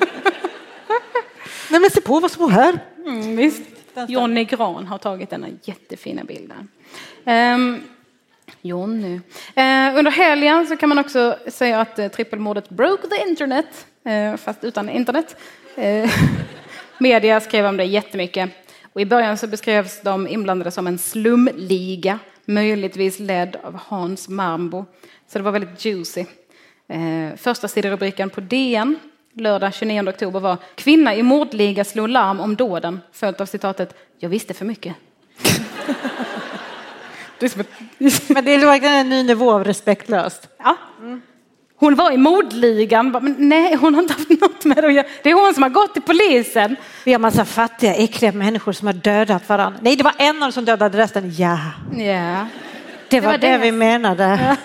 Nej, men se på vad som var här. Mm, visst. Johnny Gran har tagit denna jättefina bilden. Um, Johnny. Uh, under helgen så kan man också säga att uh, trippelmordet broke the internet, uh, fast utan internet. Uh, media skrev om det jättemycket. Och i början så beskrevs de inblandade som en slumliga, möjligtvis ledd av Hans Marmbo. Så det var väldigt juicy. Uh, första sidorubriken på D N lördag tjugonionde oktober var: kvinna i mordliga slog larm om dåden, följt av citatet: jag visste för mycket. Det är som ett... Men det är verkligen en ny nivå av respektlöst. Ja. Mm. Hon var i mordligan. Men nej, hon har inte haft något med det att göra. Det är hon som har gått till polisen. Vi har massa fattiga, äckliga människor som har dödat varandra. Nej, det var en av dem som dödade resten. Ja. Ja. Det var det, var det, det vi menade.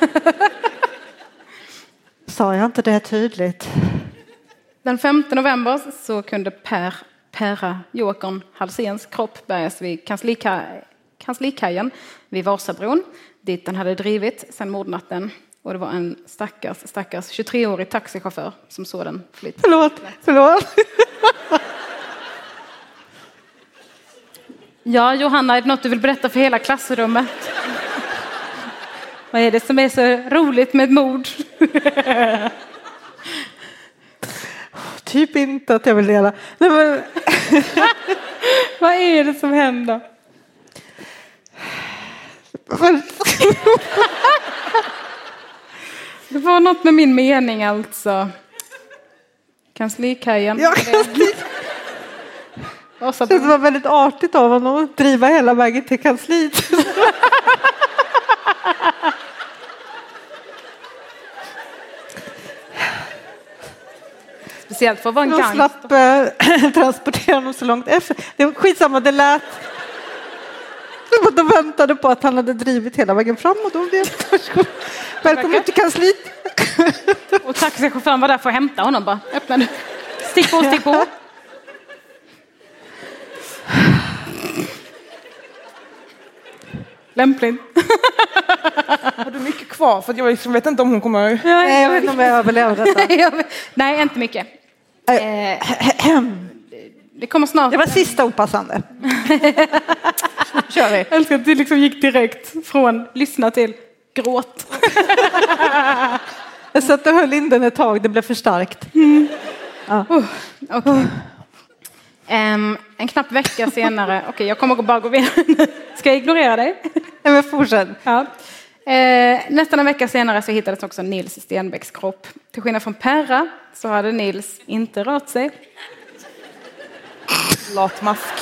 Sa jag inte det tydligt? Den femte november så kunde Per, Perra Jokern Halséns kropp bärgas vid kanslika, kanslikajen vid Vasabron, dit den hade drivit sedan mordnatten. Och det var en stackars, stackars tjugotreårig taxichaufför som såg den flytta. Förlåt, förlåt. Ja, Johanna, är det något du vill berätta för hela klassrummet? Vad är det som är så roligt med ett mord? Typ inte att jag vill dela. Nej, men... Vad är det som händer? Det var något med min mening alltså. Kanslikajen. Ja, kansli. Det var väldigt artigt av honom att driva hela vägen till kansliet. Speciellt för att vara en gangster. De slapp äh, transportera honom så långt efter. Det var skitsamma, det lät. De väntade på att han hade drivit hela vägen fram. Och då blev det... Välkommen till kansliet. Och taxichauffören var där för att hämta honom. Bara, öppna nu. Stick på, stick på. lämpligt. Har du mycket kvar? För jag liksom vet inte om hon kommer... Nej, jag vet inte om jag överlever detta. Nej, inte mycket. Eh, det kommer snart. Det var sista opassande. Kör vi. Jag älskar att du liksom gick direkt från lyssna till gråt. Jag satt och höll in den ett tag, det blev för starkt. Mm. Ja. Uh, okay. um, en knapp vecka senare, okej okay, jag kommer bara gå vidare. Ska jag ignorera dig? Nej, men fortsätt. Ja. Uh, nästan en vecka senare så hittades också Nils Stenbecks kropp. Till skillnad från Perra så hade Nils inte rört sig. Latmask.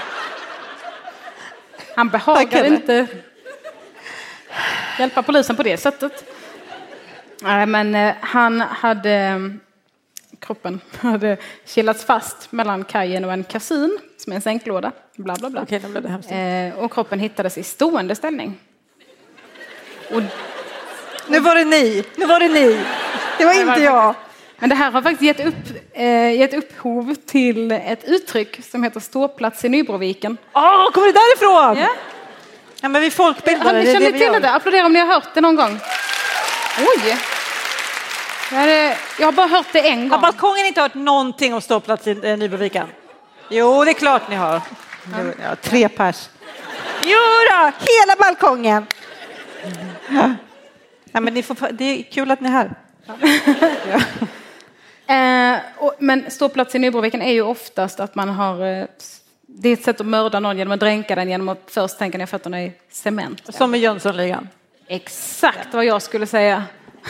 Han behagade inte hjälpa polisen på det sättet. Nej, men uh, han hade... Kroppen hade kilats fast mellan kajen och en kasin som är en sänklåda. Bla, bla, bla. Okej, då blev det hemskt. Eh, och kroppen hittades i stående ställning. Och... Nu var det ni. Nu var det ni. Det var inte jag. Men det här har faktiskt gett, upp, eh, gett upphov till ett uttryck som heter ståplats i Nybroviken. Åh, oh, kommer det därifrån? Ja. Ja, men vi folkbildare. Har ni det känner det till det? Applådera om ni har hört det någon gång. Oj! Jag har bara hört det en gång. Har balkongen inte hört någonting om ståplats i eh, Nybroviken? Jo, det är klart ni har. Ja. Ja, tre pers. Jo då, hela balkongen. Ja. Ja, men ni får, det är kul att ni är här. Ja. eh, och, men ståplats i Nybroviken är ju oftast att man har... Eh, det är ett sätt att mörda någon genom att dränka den genom att först tänka ner fötterna i cement. Som i Jönssonligan. Exakt vad jag skulle säga.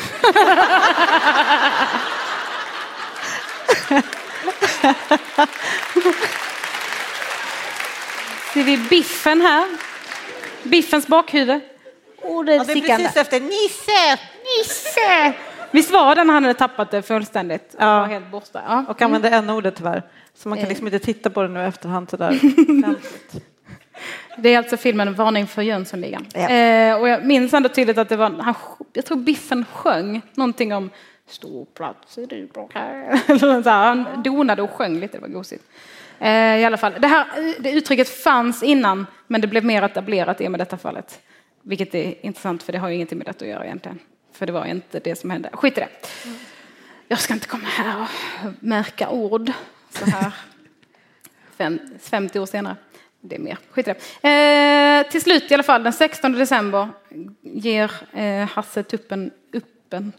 Ser vi biffen här? Biffens bakhuvud. Oh, det, ja, det är precis efter Nisse. Nisse. Visst var den han hade tappat det fullständigt? Ja. Var helt borta. Ja. Och använde en ordet tyvärr. Så man kan liksom inte titta på det nu efterhand sådär. Det är alltså filmen Varning för Jönssonligan. Ja. Eh, och jag minns ändå tydligt att det var, han, jag tror Biffen sjöng någonting om ståplats i Nybroviken. Han donade och sjöng lite, det var gosigt. Eh, I alla fall, det här det uttrycket fanns innan, men det blev mer etablerat i och med detta fallet. Vilket är intressant, för det har ju ingenting med det att göra egentligen. För det var inte det som hände. Skit i det. Jag ska inte komma här och märka ord så här Fem, femtio år senare. Det är mer. Skit i det. Eh, till slut i alla fall, den sextonde december ger eh, Hasse Tuppen uppen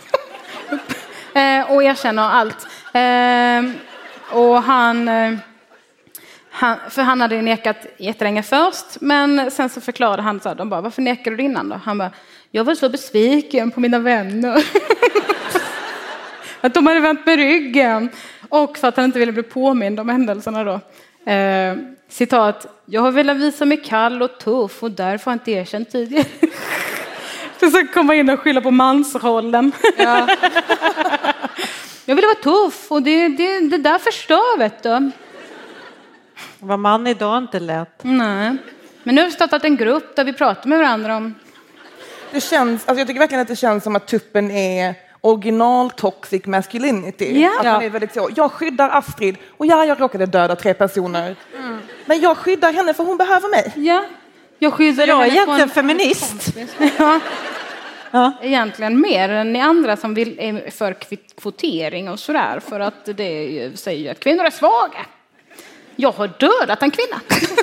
eh, och erkänner allt. Eh, och han, eh, han, för han hade nekat jättelänge först, men sen så förklarade han så här, de bara, varför nekade du innan då? Han bara, jag var så besviken på mina vänner. Att de hade vänt med ryggen. Och för att han inte ville bli påmind om händelserna då. Eh, citat, jag har velat visa mig kall och tuff och därför har jag inte erkänt tidigare. Försöker komma in och skylla på mansrollen. Ja. Jag ville vara tuff och det, det, det där förstör, vet du. Var man idag inte lätt. Nej. Men nu har vi startat en grupp där vi pratar med varandra om... Det känns, alltså jag tycker verkligen att det känns som att Tuppen är original toxic masculinity. Ja. Att han är väldigt så, jag skyddar Astrid och ja, jag råkade döda tre personer. Mm. Men jag skyddar henne för hon behöver mig. Ja. Jag skyddar jag är henne egentligen feminist. Ja. Ja. Egentligen mer än ni andra som vill är för kvotering och sådär. För att det säger att kvinnor är svaga. Jag har dödat en kvinna.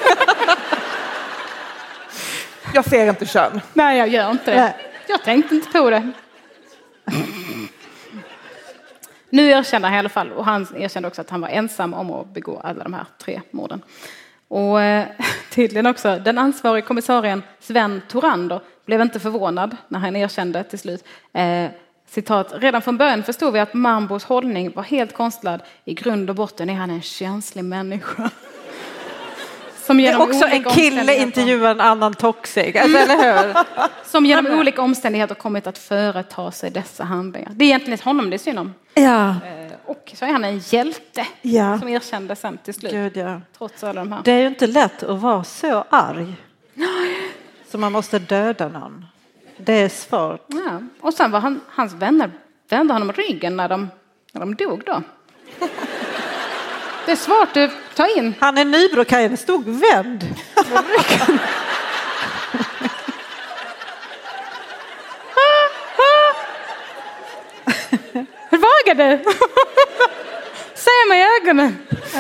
Jag ser inte kön. Nej, jag gör inte det. Nej. Jag tänkte inte på det. Nu erkände han i alla fall, och han erkände också att han var ensam om att begå alla de här tre morden. Och eh, tydligen också, den ansvariga kommissarien Sven Torander blev inte förvånad när han erkände till slut. Eh, citat, redan från början förstod vi att Mambos hållning var helt konstlad. I grund och botten är han en känslig människa. Som det är också en kille intervjuar en annan toxic, alltså, eller hur? Som genom olika omständigheter kommit att företa sig dessa handlingar. Det är egentligen honom det är synd om. Ja. Och så är han en hjälte, ja, som erkände sen till slut. Gud, ja. Trots alla de här. Det är ju inte lätt att vara så arg. Så man måste döda någon. Det är svårt. Ja. Och sen var han, hans vänner vände honom ryggen när de, när de dog då. Det är svårt att ta in. Han är Nybrokajen, stod vänd. vågar du? Se mig i ögonen.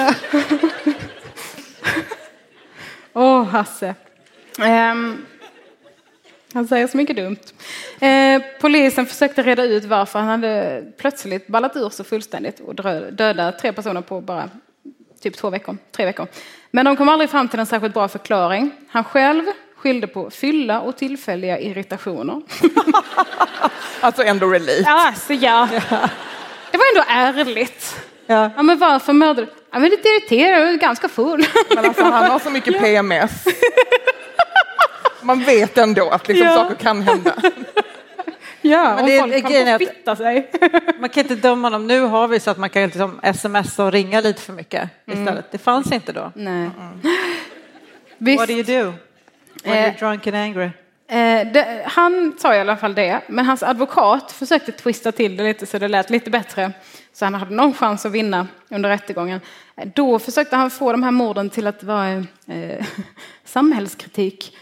Åh, oh, Hasse. Um, han säger så mycket dumt. Uh, polisen försökte reda ut varför han hade plötsligt ballat ur så fullständigt och dödat tre personer på bara typ två veckor, tre veckor. Men de kom aldrig fram till en särskilt bra förklaring. Han själv skyllde på fylla och tillfälliga irritationer. Alltså ändå relate. Ja, alltså ja. Det var ändå ärligt. Ja. Ja, men varför mördade du? Ja, men lite irriterad, jag är ganska full. Men alltså, han har så mycket P M S. Man vet ändå att liksom ja. saker kan hända. Ja, men om det, folk det, kan det, få fitta sig. Man kan inte döma dem. Nu har vi så att man kan liksom smsa och ringa lite för mycket istället. Mm. Det fanns inte då. Nej. Mm. What do you do when eh, you're drunk and angry? Eh, det, han sa i alla fall det, men hans advokat försökte twista till det lite så det lät lite bättre. Så han hade någon chans att vinna under rättegången. Då försökte han få de här morden till att vara eh, samhällskritik.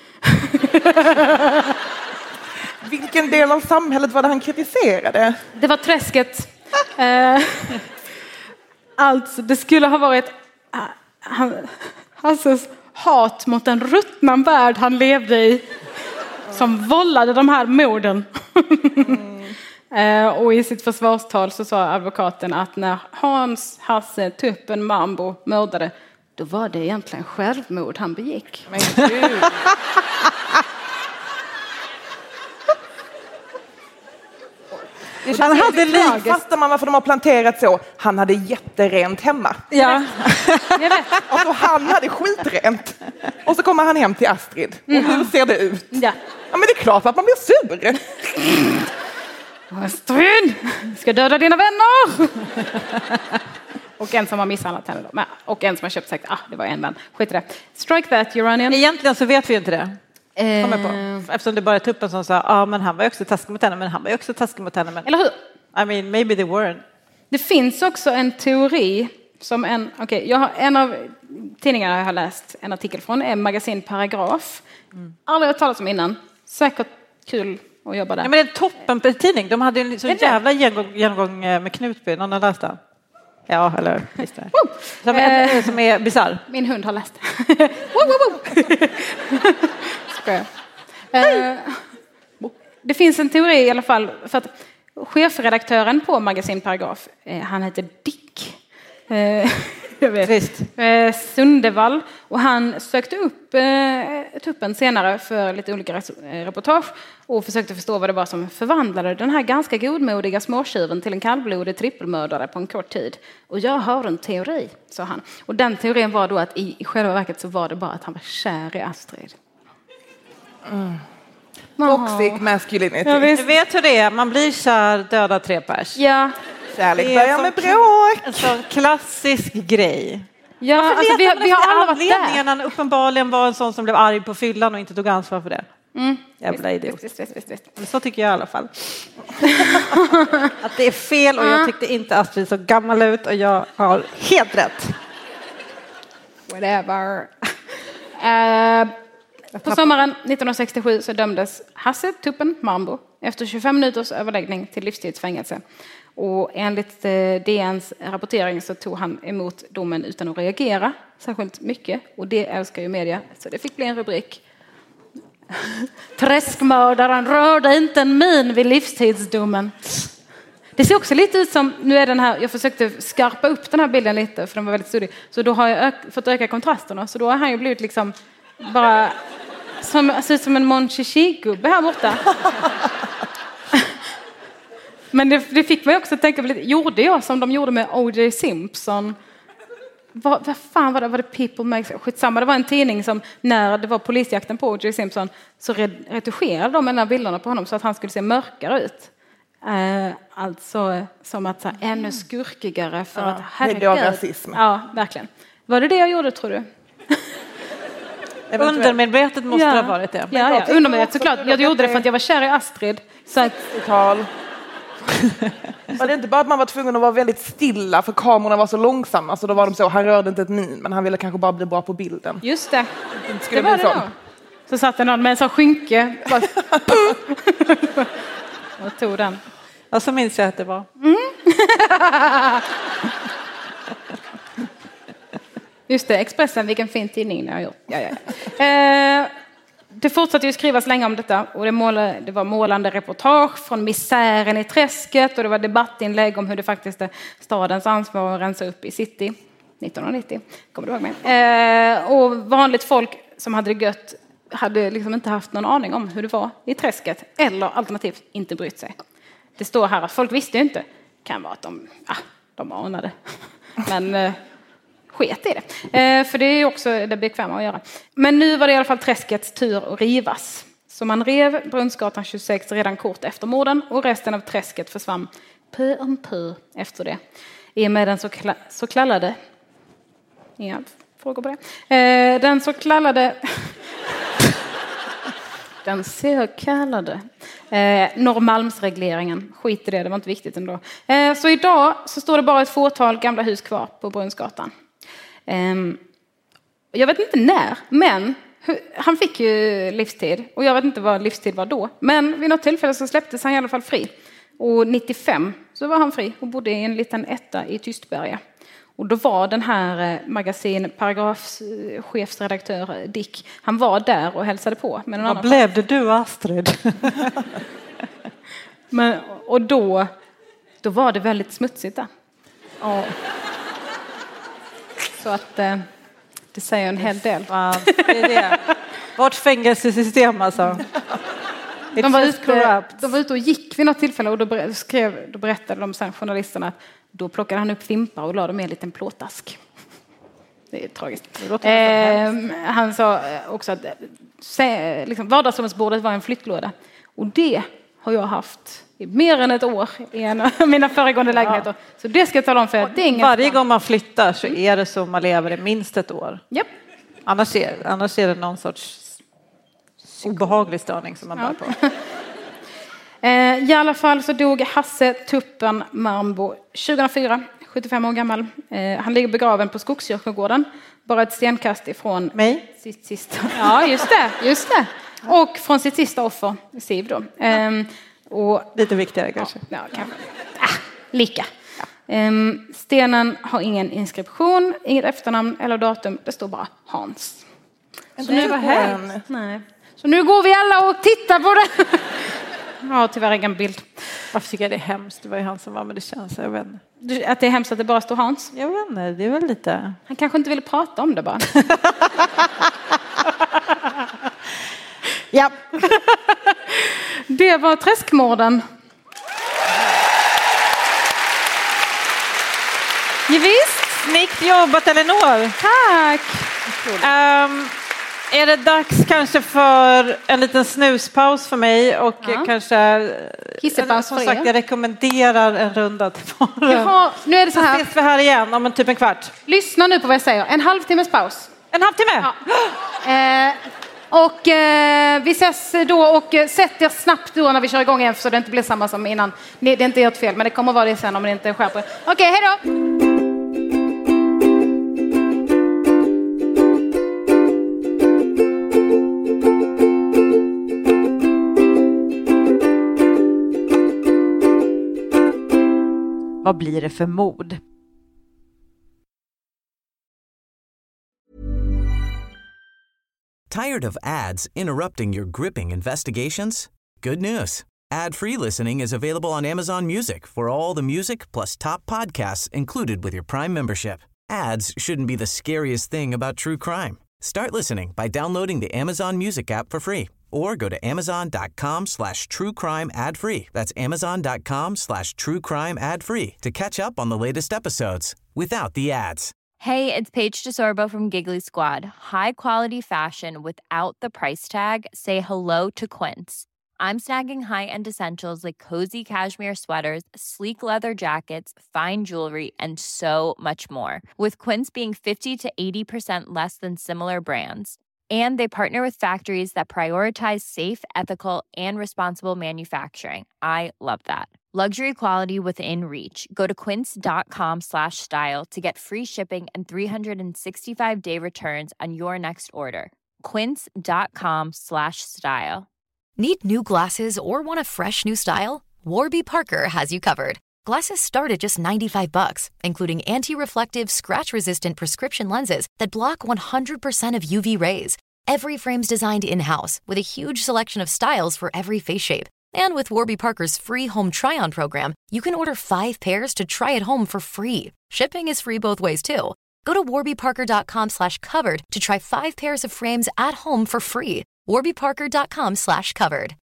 Vilken del av samhället var det han kritiserade? Det var träsket. Eh, alltså, det skulle ha varit uh, han, Hasses hat mot den ruttna värld han levde i som vållade de här morden. Mm. eh, och i sitt försvarstal så sa advokaten att när Hans Hasse Tuppen Mambo mördade, då var det egentligen självmord han begick. Men gud. Han hade liv, fattar man varför de har planterat så. Han hade jätterent hemma. Ja, jag vet. Alltså, han hade skitrent. Och så kommer han hem till Astrid. Och mm. hur ser det ut? Ja. Ja, men det är klart att man blir sur. Astrid, ska döda dina vänner. Och en som har misshandlat henne då. Och en som har köpt sex. Ah, det var en vän. Skit i det. Strike that, Uranian. Egentligen så vet vi inte det. Eh... På. Eftersom det bara är Tuppen som sa, ja ah, men han var ju också taskig mot henne, men han var ju också taskig mot henne. Men... Eller hur? I mean, maybe they weren't. Det finns också en teori som en, okej, okay, jag har en av tidningarna jag har läst en artikel från är Magasin Paragraf. Mm. Aldrig hört talas om innan. Säkert kul att jobba där. Ja, men det är en toppen-tidning. De hade en så jävla genomgång, genomgång med Knutby. Någon har läst den? Ja, eller visst det. Som är, som är bizarr. Min hund har läst. Skojar. Uh, det finns en teori i alla fall för att chefredaktören på Magasin Paragraf, eh, han heter Dick. Eh, jag vet. Trist. Eh, Sundevall, och han sökte upp eh, Tuppen senare för lite olika reportage och försökte förstå vad det var som förvandlade den här ganska godmodiga småtjuven till en kallblodig trippelmördare på en kort tid. Och jag har en teori, sa han. Och den teorin var då att i, i själva verket så var det bara att han var kär i Astrid. Mm. Toxic masculinity. Ja, du vet hur det är, man blir kär, döda tre pers. Ja. Kärlek börjar med bråk. En sån klassisk grej. Ja, alltså, vi, vi har alla varit där. Han uppenbarligen var en sån som blev arg på fyllan och inte tog ansvar för det. Mm. Jävla idiot. Visst, visst, visst, visst. Men så tycker jag i alla fall. Att det är fel och jag tyckte inte Astrid så gammal ut och jag har helt rätt. Whatever. uh, På sommaren nittonhundrasextiosju så dömdes Hasse Tuppen Mambo efter tjugofem minuters överläggning till livstidsfängelse. Och enligt D N:s rapportering så tog han emot domen utan att reagera särskilt mycket. Och det älskar ju media, så det fick bli en rubrik. Träskmördaren rörde inte en min vid livstidsdomen. Det ser också lite ut som, nu är den här, jag försökte skarpa upp den här bilden lite för den var väldigt suddig. Så då har jag ök, fått öka kontrasterna, så då har han ju blivit liksom bara som, ser ut som en Mon Chichi-gubbe här borta. Men det, det fick mig också att tänka på lite, gjorde jag som de gjorde med O J Simpson? Vad, vad fan var det? Var det People Magazine? Skitsamma, det var en tidning som när det var polisjakten på O J Simpson så retuscherade de de här bilderna på honom så att han skulle se mörkare ut. Uh, alltså som att så här, ännu skurkigare för ja, att herregud. Det är rasism. Ja, verkligen. Var det det jag gjorde, tror du? Undermedvetet måste ja. det ha varit det. Ja, ja. Undermedvetet såklart. Jag gjorde det för att jag var kär i Astrid. Så att... Tal. Var det inte bara att man var tvungen att vara väldigt stilla för kamerorna var så långsamma så då var de så, han rörde inte ett min men han ville kanske bara bli bra på bilden. Just det. Det, det var det så. Då. Så satt det någon med en sån skynke. Och tog den. Ja, så minns jag att det var. Mm. Just det, Expressen, vilken fin tidning ni har gjort. Ja, ja. Eh, det fortsatte ju skrivas länge om detta och det, målade, det var målande reportage från misären i träsket och det var debattinlägg om hur det faktiskt är stadens ansvar att rensa upp i city nittonhundranittio. Kommer du ihåg mig? Eh, och vanligt folk som hade det gött hade liksom inte haft någon aning om hur det var i träsket eller alternativt inte brytt sig. Det står här att folk visste ju inte. Kan vara att de, ah, de anade. Men eh, sket i det. Eh, för det är ju också det bekväma att göra. Men nu var det i alla fall träskets tur att rivas. Så man rev Brunnsgatan tjugosex redan kort efter morden och resten av träsket försvann pö om pö efter det. I och med den så, kla- så kallade... Inga frågor på det. Eh, den så kallade... Den så kallade eh, Norrmalmsregleringen. Skit i det, det var inte viktigt ändå. Eh, så idag så står det bara ett fåtal gamla hus kvar på Brunnsgatan. Eh, jag vet inte när, men hur, han fick ju livstid. Och jag vet inte vad livstid var då. Men vid något tillfälle så släpptes han i alla fall fri. Och nittiofem så var han fri och bodde i en liten etta i Tystberga. Och då var den här magasin paragrafchefsredaktör Dick, han var där och hälsade på. Med Vad blev det du, Astrid? Men, och då, då var det väldigt smutsigt där. Ja. Så att eh, det säger en hel del. Ja, det är det. Vårt fängelsesystem alltså. De var, ute, de var ute och gick vid något tillfälle och då, skrev, då berättade de sen journalisterna att då plockade han upp fimpar och lade dem i en liten plåtask. Det är tragiskt. Det eh, han sa också att se, liksom, vardagsrumsbordet var en flyttlåda. Och det har jag haft i mer än ett år i en av mina föregående lägenheter. Ja. Så det ska jag tala om för er. Det är varje gång man flyttar så är det så man lever i minst ett år. Yep. Annars, är, annars är det någon sorts obehaglig störning som man ja. bär på. I alla fall så dog Hasse Tuppen Marmbo tjugohundrafyra, sjuttiofem år gammal. Han ligger begraven på Skogskyrkogården, bara ett stenkast ifrån mig. Sitt sista. Ja, just det, just det. Och från sitt sista offer, Siv då. Ehm, och, lite viktigare kanske. Ja, ja kanske. Ah, lika. Ja. Ehm, stenen har ingen inskription, inget efternamn eller datum. Det står bara Hans. Så nu var hen. Nej. Så nu går vi alla och tittar på det. Ja, tyvärr ingen bild. Varför tycker jag det är hemskt? Det var ju han som var, men det känns, jag vet inte. Att det är hemskt att det bara står Hans? Jag vet inte, det är väl lite... Han kanske inte ville prata om det bara. Ja. Det var träskmorden. Ja, visst. Snyggt jobbat, Elinor. Tack. Um, är det dags kanske för en liten snuspaus för mig och ja. kanske kissepaus som för sagt, er. jag rekommenderar en runda till bara. Jaha, nu är det så här. Så ses vi här igen om en typ en kvart. Lyssna nu på vad jag säger. En halvtimmes paus. En halvtimme? Ja. Eh, och eh, vi ses då och eh, sätt er snabbt då när vi kör igång igen så det inte blir samma som innan. Det är inte ert fel, men det kommer vara det sen om det inte skärper. Okej, okay, hej då! Vad blir det för mod? Tired of ads interrupting your gripping investigations? Good news. Ad-free listening is available on Amazon Music for all the music plus top podcasts included with your Prime membership. Ads shouldn't be the scariest thing about true crime. Start listening by downloading the Amazon Music app for free or go to amazon.com slash true crime ad free. That's amazon.com slash true crime ad free to catch up on the latest episodes without the ads. Hey, it's Paige DeSorbo from Giggly Squad. High quality fashion without the price tag. Say hello to Quince. I'm snagging high-end essentials like cozy cashmere sweaters, sleek leather jackets, fine jewelry, and so much more. With Quince being fifty to eighty percent less than similar brands. And they partner with factories that prioritize safe, ethical, and responsible manufacturing. I love that. Luxury quality within reach. Go to quince.com slash style to get free shipping and three sixty-five day returns on your next order. Quince.com slash style. Need new glasses or want a fresh new style? Warby Parker has you covered. Glasses start at just ninety-five bucks, including anti-reflective, scratch-resistant prescription lenses that block one hundred percent of U V rays. Every frame's designed in-house with a huge selection of styles for every face shape. And with Warby Parker's free home try-on program, you can order five pairs to try at home for free. Shipping is free both ways, too. Go to warbyparker.com slash covered to try five pairs of frames at home for free. warbyparker.com slash covered.